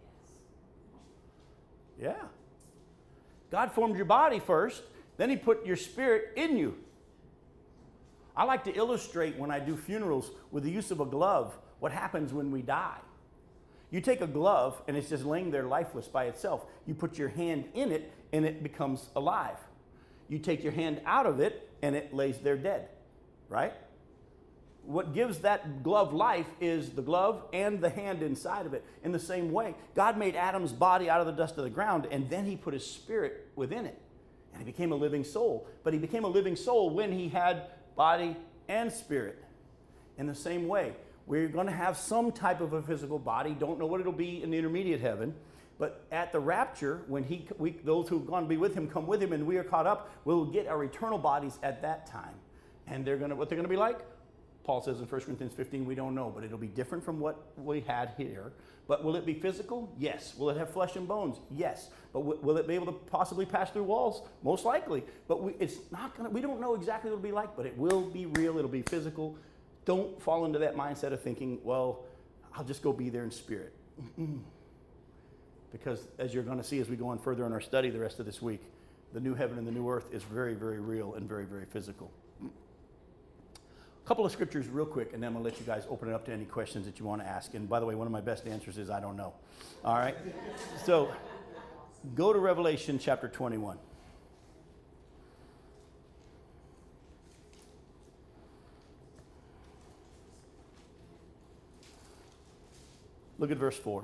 Yeah. God formed your body first, then he put your spirit in you. I like to illustrate when I do funerals with the use of a glove what happens when we die. You take a glove and it's just laying there lifeless by itself. You put your hand in it and it becomes alive. You take your hand out of it and it lays there dead, right? What gives that glove life is the glove and the hand inside of it. In the same way, God made Adam's body out of the dust of the ground, and then he put his spirit within it. And he became a living soul. But he became a living soul when he had body and spirit. In the same way, We're going to have some type of a physical body. Don't know what it'll be in the intermediate heaven. But at the rapture, when those who've gone to be with him come with him and we are caught up, we'll get our eternal bodies at that time. And what they're going to be like? Paul says in 1 Corinthians 15, we don't know, but it'll be different from what we had here. But will it be physical? Yes. Will it have flesh and bones? Yes. But will it be able to possibly pass through walls? Most likely. But we don't know exactly what it'll be like, but it will be real. It'll be physical. Don't fall into that mindset of thinking, well, I'll just go be there in spirit. Because as you're going to see as we go on further in our study the rest of this week, the new heaven and the new earth is very, very real and very, very physical. A couple of scriptures real quick, and then I'm going to let you guys open it up to any questions that you want to ask. And by the way, one of my best answers is I don't know. All right? So go to Revelation chapter 21. Look at verse 4.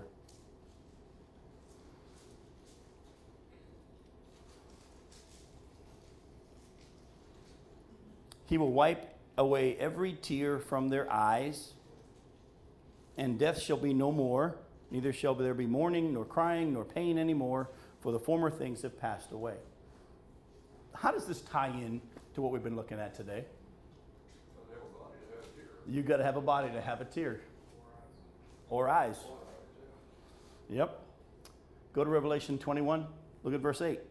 He will wipe away every tear from their eyes, and death shall be no more, neither shall there be mourning, nor crying, nor pain anymore, for the former things have passed away. How does this tie in to what we've been looking at today? You've got to have a body to have a tear. Or eyes. Yep. Go to Revelation 21. Look at verse 8. It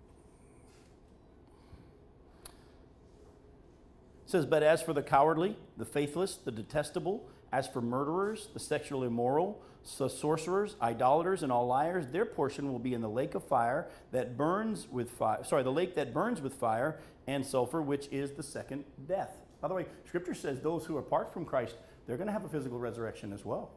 says, but as for the cowardly, the faithless, the detestable, as for murderers, the sexually immoral, the sorcerers, idolaters, and all liars, their portion will be in the lake of fire that burns with fire. The lake that burns with fire and sulfur, which is the second death. By the way, Scripture says those who are apart from Christ, they're going to have a physical resurrection as well.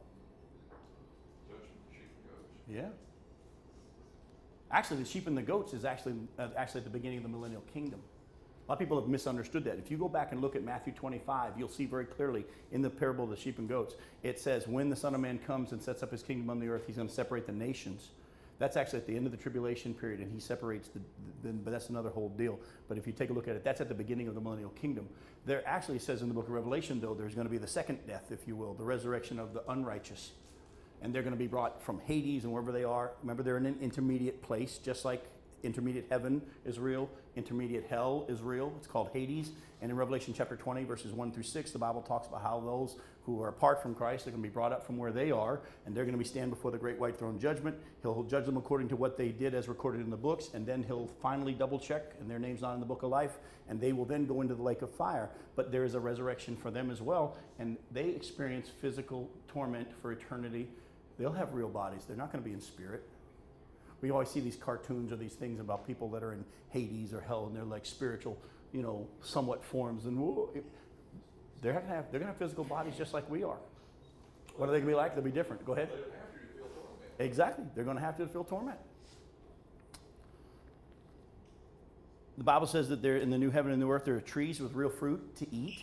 Yeah. Actually, the sheep and the goats is actually at the beginning of the millennial kingdom. A lot of people have misunderstood that. If you go back and look at Matthew 25, you'll see very clearly in the parable of the sheep and goats, it says, when the Son of Man comes and sets up his kingdom on the earth, he's going to separate the nations. That's actually at the end of the tribulation period, and he separates but that's another whole deal. But if you take a look at it, that's at the beginning of the millennial kingdom. There actually says in the book of Revelation, though, there's going to be the second death, if you will, the resurrection of the unrighteous. And they're going to be brought from Hades and wherever they are. Remember, they're in an intermediate place, just like intermediate heaven is real, intermediate hell is real. It's called Hades. And in Revelation chapter 20, verses 1 through 6, the Bible talks about how those who are apart from Christ are going to be brought up from where they are, and they're going to be stand before the great white throne judgment. He'll judge them according to what they did as recorded in the books, and then he'll finally double check, and their name's not in the book of life, and they will then go into the lake of fire. But there is a resurrection for them as well, and they experience physical torment for eternity. They'll have real bodies. They're not going to be in spirit. We always see these cartoons or these things about people that are in Hades or hell, and they're like spiritual, somewhat forms. And they're going to have physical bodies just like we are. What are they going to be like? They'll be different. Go ahead. Exactly. They're going to have to feel torment. The Bible says that there in the new heaven and new earth, there are trees with real fruit to eat.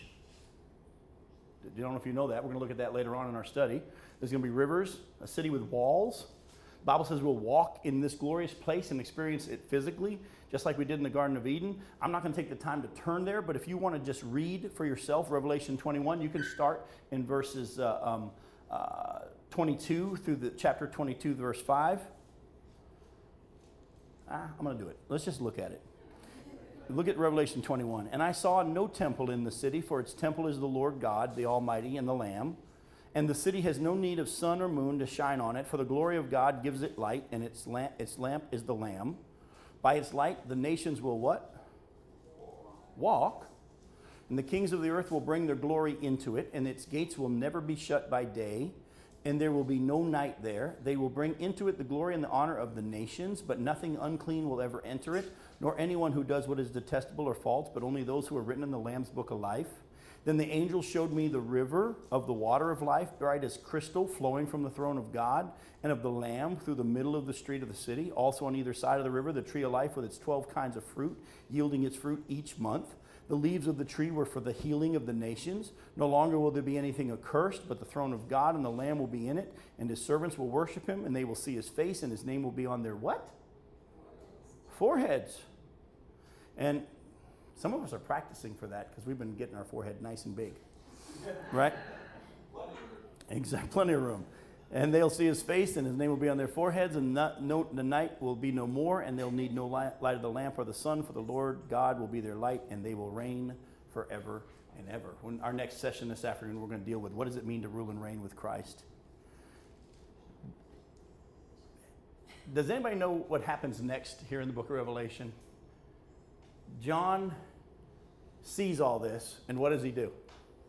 I don't know if you know that. We're going to look at that later on in our study. There's going to be rivers, a city with walls. The Bible says we'll walk in this glorious place and experience it physically, just like we did in the Garden of Eden. I'm not going to take the time to turn there, but if you want to just read for yourself Revelation 21, you can start in verses 22 through the chapter 22, verse 5. I'm going to do it. Let's just look at it. Look at Revelation 21. And I saw no temple in the city, for its temple is the Lord God, the Almighty, and the Lamb. And the city has no need of sun or moon to shine on it, for the glory of God gives it light, and its lamp is the Lamb. By its light the nations will what? Walk. And the kings of the earth will bring their glory into it, and its gates will never be shut by day, and there will be no night there. They will bring into it the glory and the honor of the nations, but nothing unclean will ever enter it, nor anyone who does what is detestable or false, but only those who are written in the Lamb's book of life. Then the angel showed me the river of the water of life, bright as crystal, flowing from the throne of God and of the Lamb through the middle of the street of the city. Also on either side of the river, the tree of life with its 12 kinds of fruit, yielding its fruit each month. The leaves of the tree were for the healing of the nations. No longer will there be anything accursed, but the throne of God and the Lamb will be in it, and his servants will worship him, and they will see his face, and his name will be on their what? Foreheads. And some of us are practicing for that because we've been getting our forehead nice and big. Right? A lot of you are Exactly, plenty of room. And they'll see his face, and his name will be on their foreheads, and the night will be no more, and they'll need no light of the lamp or the sun, for the Lord God will be their light, and they will reign forever and ever. When our next session this afternoon, we're going to deal with what does it mean to rule and reign with Christ. Does anybody know what happens next here in the book of Revelation? John sees all this, and what does he do?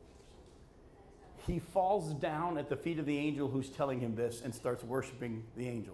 He falls down at the feet of the angel who's telling him this and starts worshiping the angel.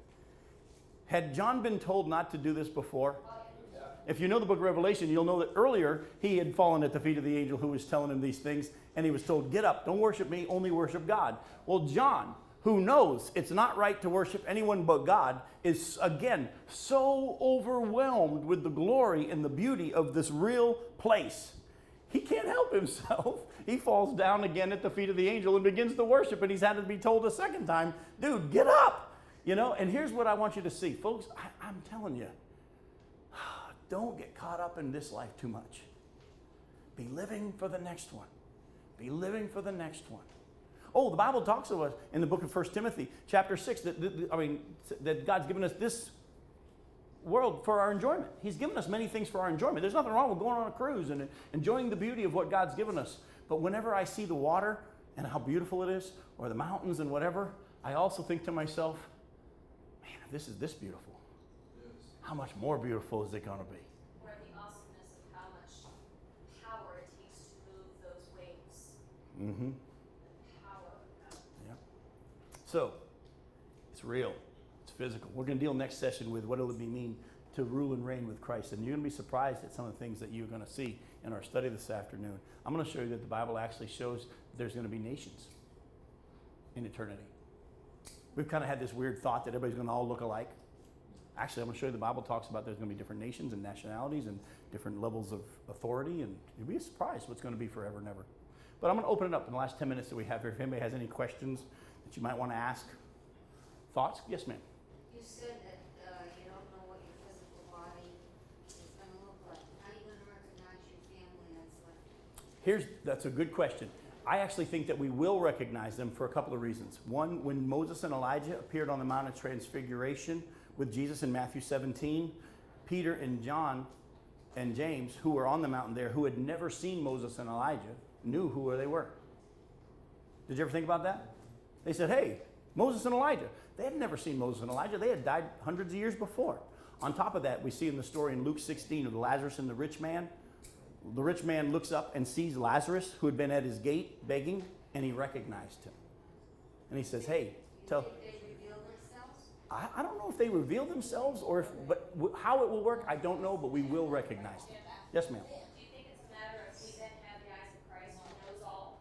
Had John been told not to do this before? If you know the book of Revelation, you'll know that earlier he had fallen at the feet of the angel who was telling him these things, and he was told, get up, don't worship me, only worship God. Well, John, who knows it's not right to worship anyone but God, is again so overwhelmed with the glory and the beauty of this real place. He can't help himself. He falls down again at the feet of the angel and begins to worship, and he's had to be told a second time, dude, get up. You know, and here's what I want you to see. Folks, I'm telling you, don't get caught up in this life too much. Be living for the next one. Be living for the next one. Oh, the Bible talks to us in the book of 1 Timothy, chapter 6, that God's given us this world for our enjoyment. He's given us many things for our enjoyment. There's nothing wrong with going on a cruise and enjoying the beauty of what God's given us. But whenever I see the water and how beautiful it is, or the mountains and whatever, I also think to myself, man, if this is this beautiful, how much more beautiful is it going to be? Or the awesomeness of how much power it takes to move those waves. Mm-hmm. The power of that. Yeah. So, it's real. It's physical. We're going to deal next session with what it would mean to rule and reign with Christ. And you're going to be surprised at some of the things that you're going to see in our study this afternoon. I'm going to show you that the Bible actually shows there's going to be nations in eternity. We've kind of had this weird thought that everybody's going to all look alike. Actually, I'm going to show you the Bible talks about there's going to be different nations and nationalities and different levels of authority, and you'll be surprised what's going to be forever and ever. But I'm going to open it up in the last 10 minutes that we have here. If anybody has any questions that you might want to ask, thoughts? Yes, ma'am. You said that you don't know what your physical body is going to look like. How are you going to recognize your family that's left? That's a good question. I actually think that we will recognize them for a couple of reasons. One, when Moses and Elijah appeared on the Mount of Transfiguration with Jesus in Matthew 17, Peter and John and James, who were on the mountain there, who had never seen Moses and Elijah, knew who they were. Did you ever think about that? They said, hey, Moses and Elijah. They had never seen Moses and Elijah. They had died hundreds of years before. On top of that, we see in the story in Luke 16 of Lazarus and the rich man. The rich man looks up and sees Lazarus, who had been at his gate begging, and he recognized him. And he says, hey, tell... You think they reveal themselves? I don't know if they reveal themselves or if, but how it will work, I don't know, but we will recognize them. Yes, ma'am. Do you think it's a matter of we then have the eyes of Christ who knows all?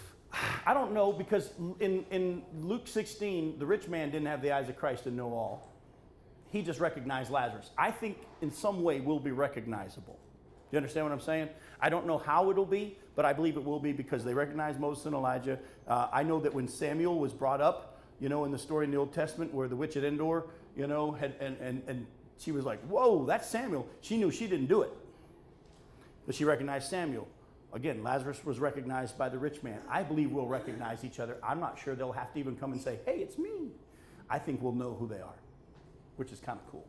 I don't know, because in Luke 16, the rich man didn't have the eyes of Christ to know all. He just recognized Lazarus. I think in some way we'll be recognizable. Do you understand what I'm saying? I don't know how it'll be, but I believe it will be because they recognize Moses and Elijah. I know that when Samuel was brought up, you know, in the story in the Old Testament where the witch at Endor, you know, had and she was like, whoa, that's Samuel. She knew she didn't do it, but she recognized Samuel. Again, Lazarus was recognized by the rich man. I believe we'll recognize each other. I'm not sure they'll have to even come and say, hey, it's me. I think we'll know who they are, which is kind of cool.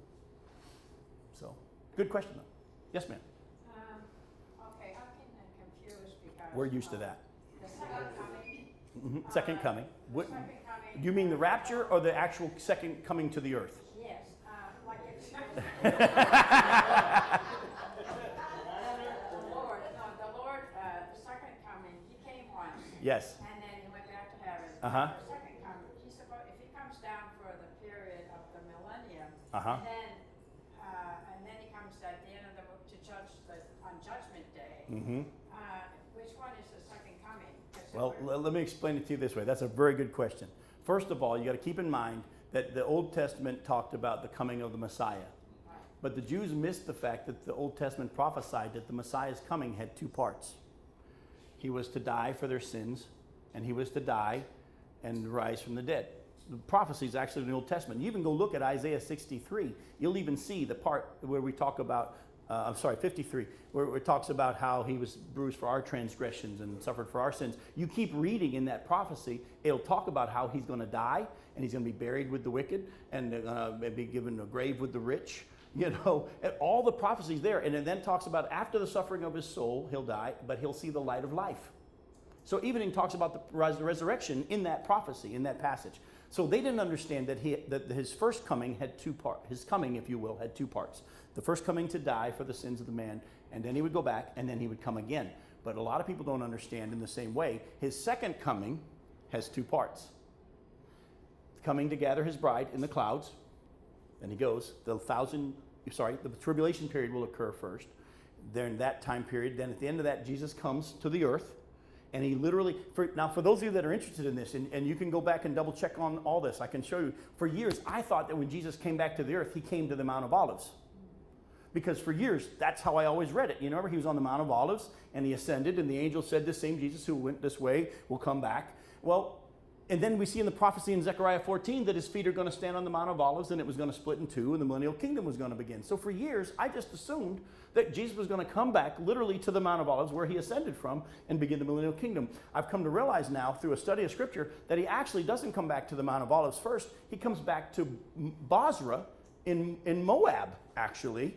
So, good question, though. Yes, ma'am. Okay, how can I confuse because We're used to that. the second coming? Second coming. What, Second coming. do you mean the rapture or the actual second coming to the earth? Yes, like it's the Lord, the second coming, he came once. Yes. And then he went back to heaven. Uh-huh. The second coming, if he comes down for the period of the millennium, Uh-huh. and then he comes at the end of to judge on Judgment Day. Mm-hmm. Which one is the second coming? 'Cause if Well, we're- let me explain it to you this way. That's a very good question. First of all, you got to keep in mind that the Old Testament talked about the coming of the Messiah. But the Jews missed the fact that the Old Testament prophesied that the Messiah's coming had two parts. He was to die for their sins, and he was to die and rise from the dead. The prophecy is actually in the Old Testament. You even go look at Isaiah 63. You'll even see the part where we talk about I'm sorry, 53, where it talks about how he was bruised for our transgressions and suffered for our sins. You keep reading in that prophecy, it'll talk about how he's going to die and he's going to be buried with the wicked and they're going to be given a grave with the rich. You know, and all the prophecies there. And it then talks about after the suffering of his soul, he'll die, but he'll see the light of life. So even he talks about the resurrection in that prophecy, in that passage. So they didn't understand that his first coming had two parts. His coming, if you will, had two parts. The first coming to die for the sins of the man, and then he would go back, and then he would come again. But a lot of people don't understand in the same way. His second coming has two parts. Coming to gather his bride in the clouds. Then he goes, the tribulation period will occur first. During that time period, then at the end of that, Jesus comes to the earth. And he literally, for those of you that are interested in this, and you can go back and double check on all this, I can show you. For years, I thought that when Jesus came back to the earth, he came to the Mount of Olives. Because for years, that's how I always read it. You remember, he was on the Mount of Olives, and he ascended, and the angel said, this same Jesus who went this way will come back. Well, and then we see in the prophecy in Zechariah 14 that his feet are going to stand on the Mount of Olives, and it was going to split in two, and the millennial kingdom was going to begin. So for years, I just assumed that Jesus was going to come back literally to the Mount of Olives where he ascended from and begin the millennial kingdom. I've come to realize now through a study of Scripture that he actually doesn't come back to the Mount of Olives first. He comes back to Bozrah in Moab, actually.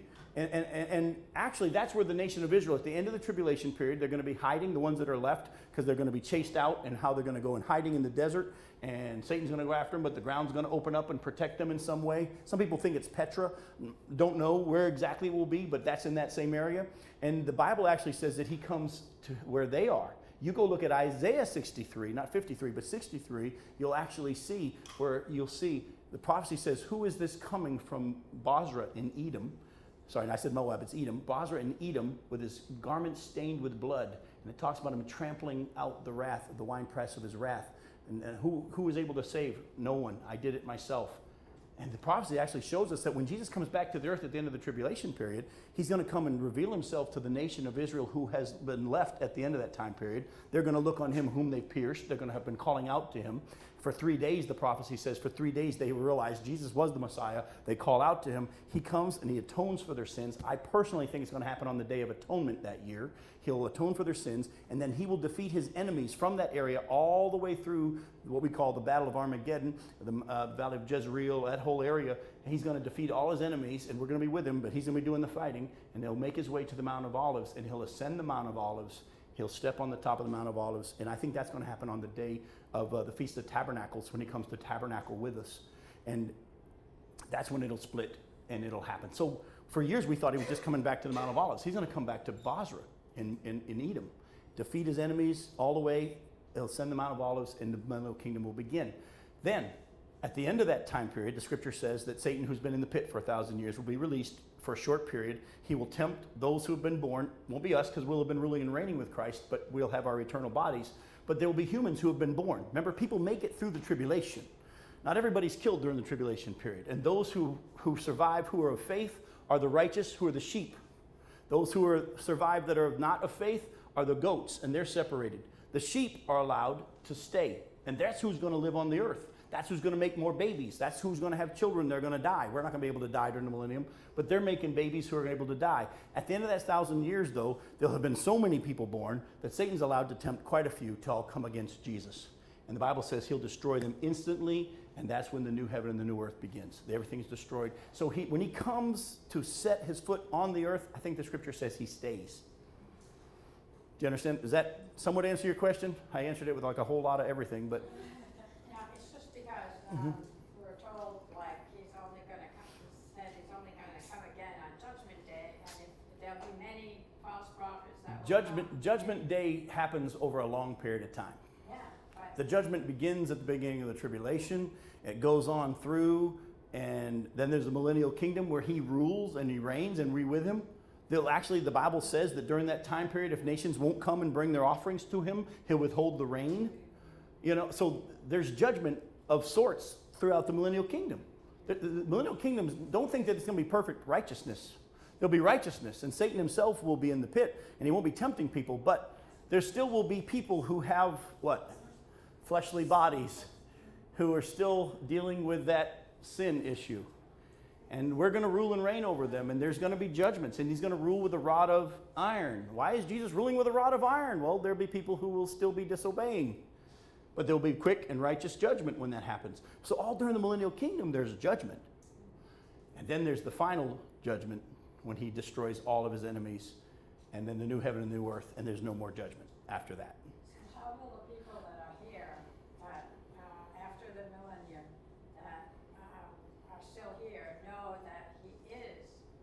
And actually, that's where the nation of Israel, at the end of the tribulation period, they're going to be hiding, the ones that are left, because they're going to be chased out, and how they're going to go in hiding in the desert, and Satan's going to go after them, but the ground's going to open up and protect them in some way. Some people think it's Petra. Don't know where exactly it will be, but that's in that same area. And the Bible actually says that he comes to where they are. You go look at Isaiah 63, not 53, but 63, you'll actually see where you'll see the prophecy says, who is this coming from Bozrah in Edom? Sorry, I said Moab, it's Edom. Bozrah in Edom with his garment stained with blood. And it talks about him trampling out the wrath, the winepress of his wrath. And who was able to save? No one. I did it myself. And the prophecy actually shows us that when Jesus comes back to the earth at the end of the tribulation period, he's going to come and reveal himself to the nation of Israel who has been left at the end of that time period. They're going to look on him whom they pierced. They're going to have been calling out to him. For 3 days, the prophecy says, for 3 days they realize Jesus was the Messiah. They call out to him. He comes and he atones for their sins. I personally think it's going to happen on the Day of Atonement that year. He'll atone for their sins, and then he will defeat his enemies from that area all the way through what we call the Battle of Armageddon, the Valley of Jezreel, that whole area. He's going to defeat all his enemies, and we're going to be with him, but he's going to be doing the fighting, and he'll make his way to the Mount of Olives, and he'll ascend the Mount of Olives. He'll step on the top of the Mount of Olives, and I think that's going to happen on the day of the Feast of Tabernacles, when he comes to tabernacle with us. And that's when it'll split, and it'll happen. So for years, we thought he was just coming back to the Mount of Olives. He's going to come back to Bozrah in Edom, defeat his enemies all the way. He'll send the Mount of Olives, and the millennial kingdom will begin. Then, at the end of that time period, the scripture says that Satan, who's been in the pit for 1,000 years, will be released for a short period. He will tempt those who have been born. Won't be us, because we'll have been ruling and reigning with Christ, but we'll have our eternal bodies. But there will be humans who have been born. Remember, people make it through the tribulation. Not everybody's killed during the tribulation period. And those who survive, who are of faith, are the righteous, who are the sheep. Those who are survived that are not of faith are the goats, and they're separated. The sheep are allowed to stay, and that's who's going to live on the earth. That's who's going to make more babies. That's who's going to have children. They're going to die. We're not going to be able to die during the millennium, but they're making babies who are able to die. At the end of that 1,000 years, though, there'll have been so many people born that Satan's allowed to tempt quite a few to all come against Jesus. And the Bible says he'll destroy them instantly, and that's when the new heaven and the new earth begins. Everything's destroyed. So when he comes to set his foot on the earth, I think the scripture says he stays. Do you understand? Does that somewhat answer your question? I answered it with like a whole lot of everything, but... Now, it's just because we're told, like, he's only going to come again on Judgment Day, and there'll be many false prophets that will come. Judgment Day happens over a long period of time. Yeah, but The judgment begins at the beginning of the tribulation. It goes on through, and then there's the millennial kingdom where he rules and he reigns, and we with him. The Bible says that during that time period, if nations won't come and bring their offerings to him, he'll withhold the rain. So there's judgment of sorts throughout the millennial kingdom. The millennial kingdoms, don't think that it's going to be perfect righteousness. There'll be righteousness, and Satan himself will be in the pit, and he won't be tempting people, but there still will be people who have, fleshly bodies, who are still dealing with that sin issue. And we're going to rule and reign over them, and there's going to be judgments, and he's going to rule with a rod of iron. Why is Jesus ruling with a rod of iron? Well, there'll be people who will still be disobeying, but there'll be quick and righteous judgment when that happens. So all during the millennial kingdom, there's judgment. And then there's the final judgment when he destroys all of his enemies, and then the new heaven and new earth, and there's no more judgment after that. How will the people that are here, that after the millennium, that are still here, know that he is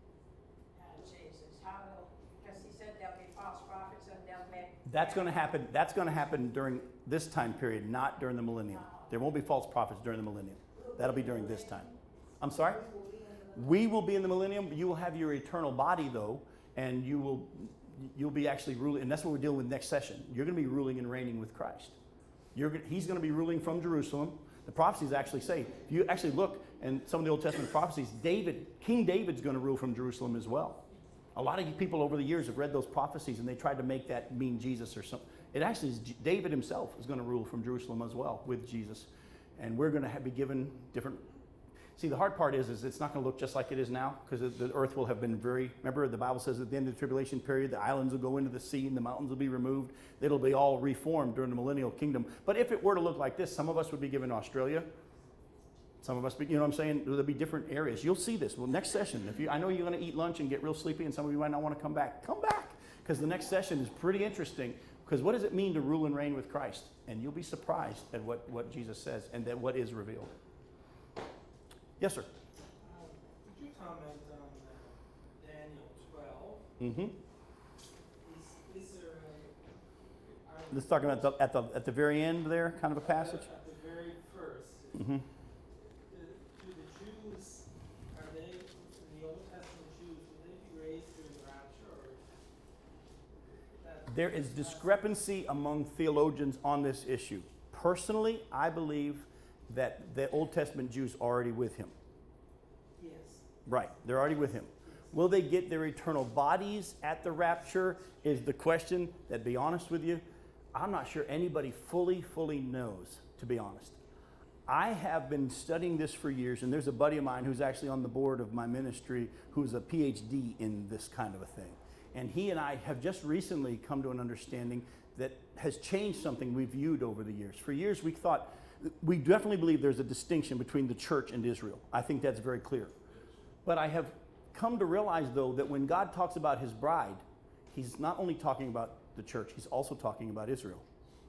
Jesus? How will, because he said there'll be false prophets and they'll make... That's going to happen. That's going to happen during this time period, not during the millennium. There won't be false prophets during the millennium. That'll be during this time. I'm sorry? We will be in the millennium. You will have your eternal body, though, and you'll be actually ruling. And that's what we're dealing with next session. You're going to be ruling and reigning with Christ. He's going to be ruling from Jerusalem. The prophecies actually say, if you actually look in some of the Old Testament prophecies, King David's going to rule from Jerusalem as well. A lot of you people over the years have read those prophecies, and they tried to make that mean Jesus or something. It actually is David himself is going to rule from Jerusalem as well with Jesus. And we're going to be given different... See, the hard part is it's not going to look just like it is now, because the earth will have been remember the Bible says at the end of the tribulation period, the islands will go into the sea and the mountains will be removed. It'll be all reformed during the millennial kingdom. But if it were to look like this, some of us would be given Australia. Some of us, you know what I'm saying? There'll be different areas. You'll see this. Well, next session, I know you're going to eat lunch and get real sleepy, and some of you might not want to come back. Come back, because the next session is pretty interesting. Because what does it mean to rule and reign with Christ? And you'll be surprised at what Jesus says and that what is revealed. Yes, sir. Could you comment on Daniel 12? Mm-hmm. Is there Let's talk about at the very end there, kind of a passage. At the very first, Mm-hmm. do the Jews, are they, the Old Testament Jews, will they be raised during the rapture? Or There is discrepancy among theologians on this issue. Personally, I believe that the Old Testament Jews are already with him. Yes. Right, they're already with him. Will they get their eternal bodies at the rapture is the question. That, be honest with you, I'm not sure anybody fully knows, to be honest. I have been studying this for years, and there's a buddy of mine who's actually on the board of my ministry who's a PhD in this kind of a thing. And he and I have just recently come to an understanding that has changed something we viewed over the years. For years, we definitely believe there's a distinction between the church and Israel. I think that's very clear. But I have come to realize, though, that when God talks about his bride, he's not only talking about the church, he's also talking about Israel.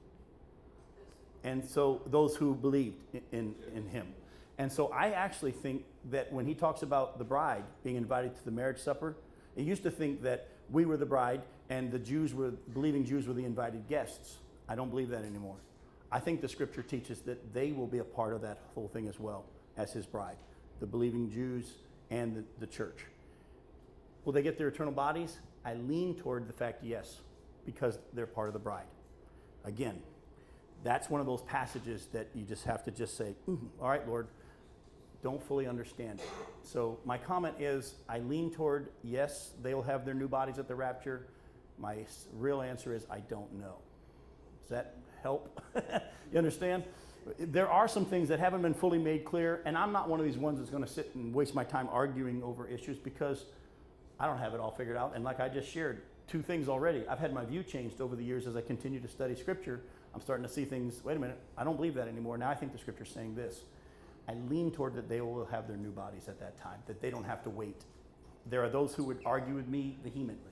And so those who believed in him. And so I actually think that when he talks about the bride being invited to the marriage supper, he used to think that we were the bride and believing Jews were the invited guests. I don't believe that anymore. I think the scripture teaches that they will be a part of that whole thing as well as his bride, the believing Jews and the church. Will they get their eternal bodies? I lean toward the fact yes, because they're part of the bride. Again, that's one of those passages that you just have to just say, all right, Lord, don't fully understand it. So my comment is I lean toward yes, they will have their new bodies at the rapture. My real answer is I don't know. Does that help? You understand? There are some things that haven't been fully made clear, and I'm not one of these ones that's going to sit and waste my time arguing over issues because I don't have it all figured out. And like I just shared, 2 things already. I've had my view changed over the years as I continue to study Scripture. I'm starting to see things, wait a minute, I don't believe that anymore. Now I think the Scripture's saying this. I lean toward that they will have their new bodies at that time, that they don't have to wait. There are those who would argue with me vehemently.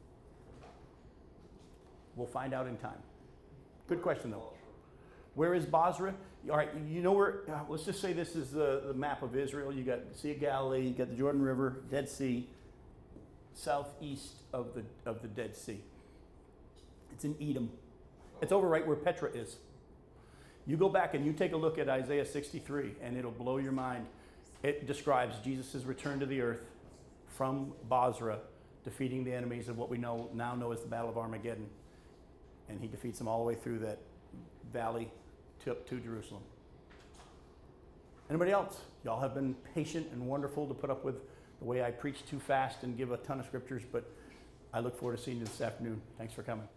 We'll find out in time. Good question, though. Where is Basra? All right, you know where, let's just say this is the map of Israel. You got the Sea of Galilee, you got the Jordan River, Dead Sea, southeast of the Dead Sea. It's in Edom. It's over right where Petra is. You go back and you take a look at Isaiah 63, and it'll blow your mind. It describes Jesus' return to the earth from Basra, defeating the enemies of what we now know as the Battle of Armageddon. And he defeats them all the way through that valley to Jerusalem. Anybody else? Y'all have been patient and wonderful to put up with the way I preach too fast and give a ton of scriptures, but I look forward to seeing you this afternoon. Thanks for coming.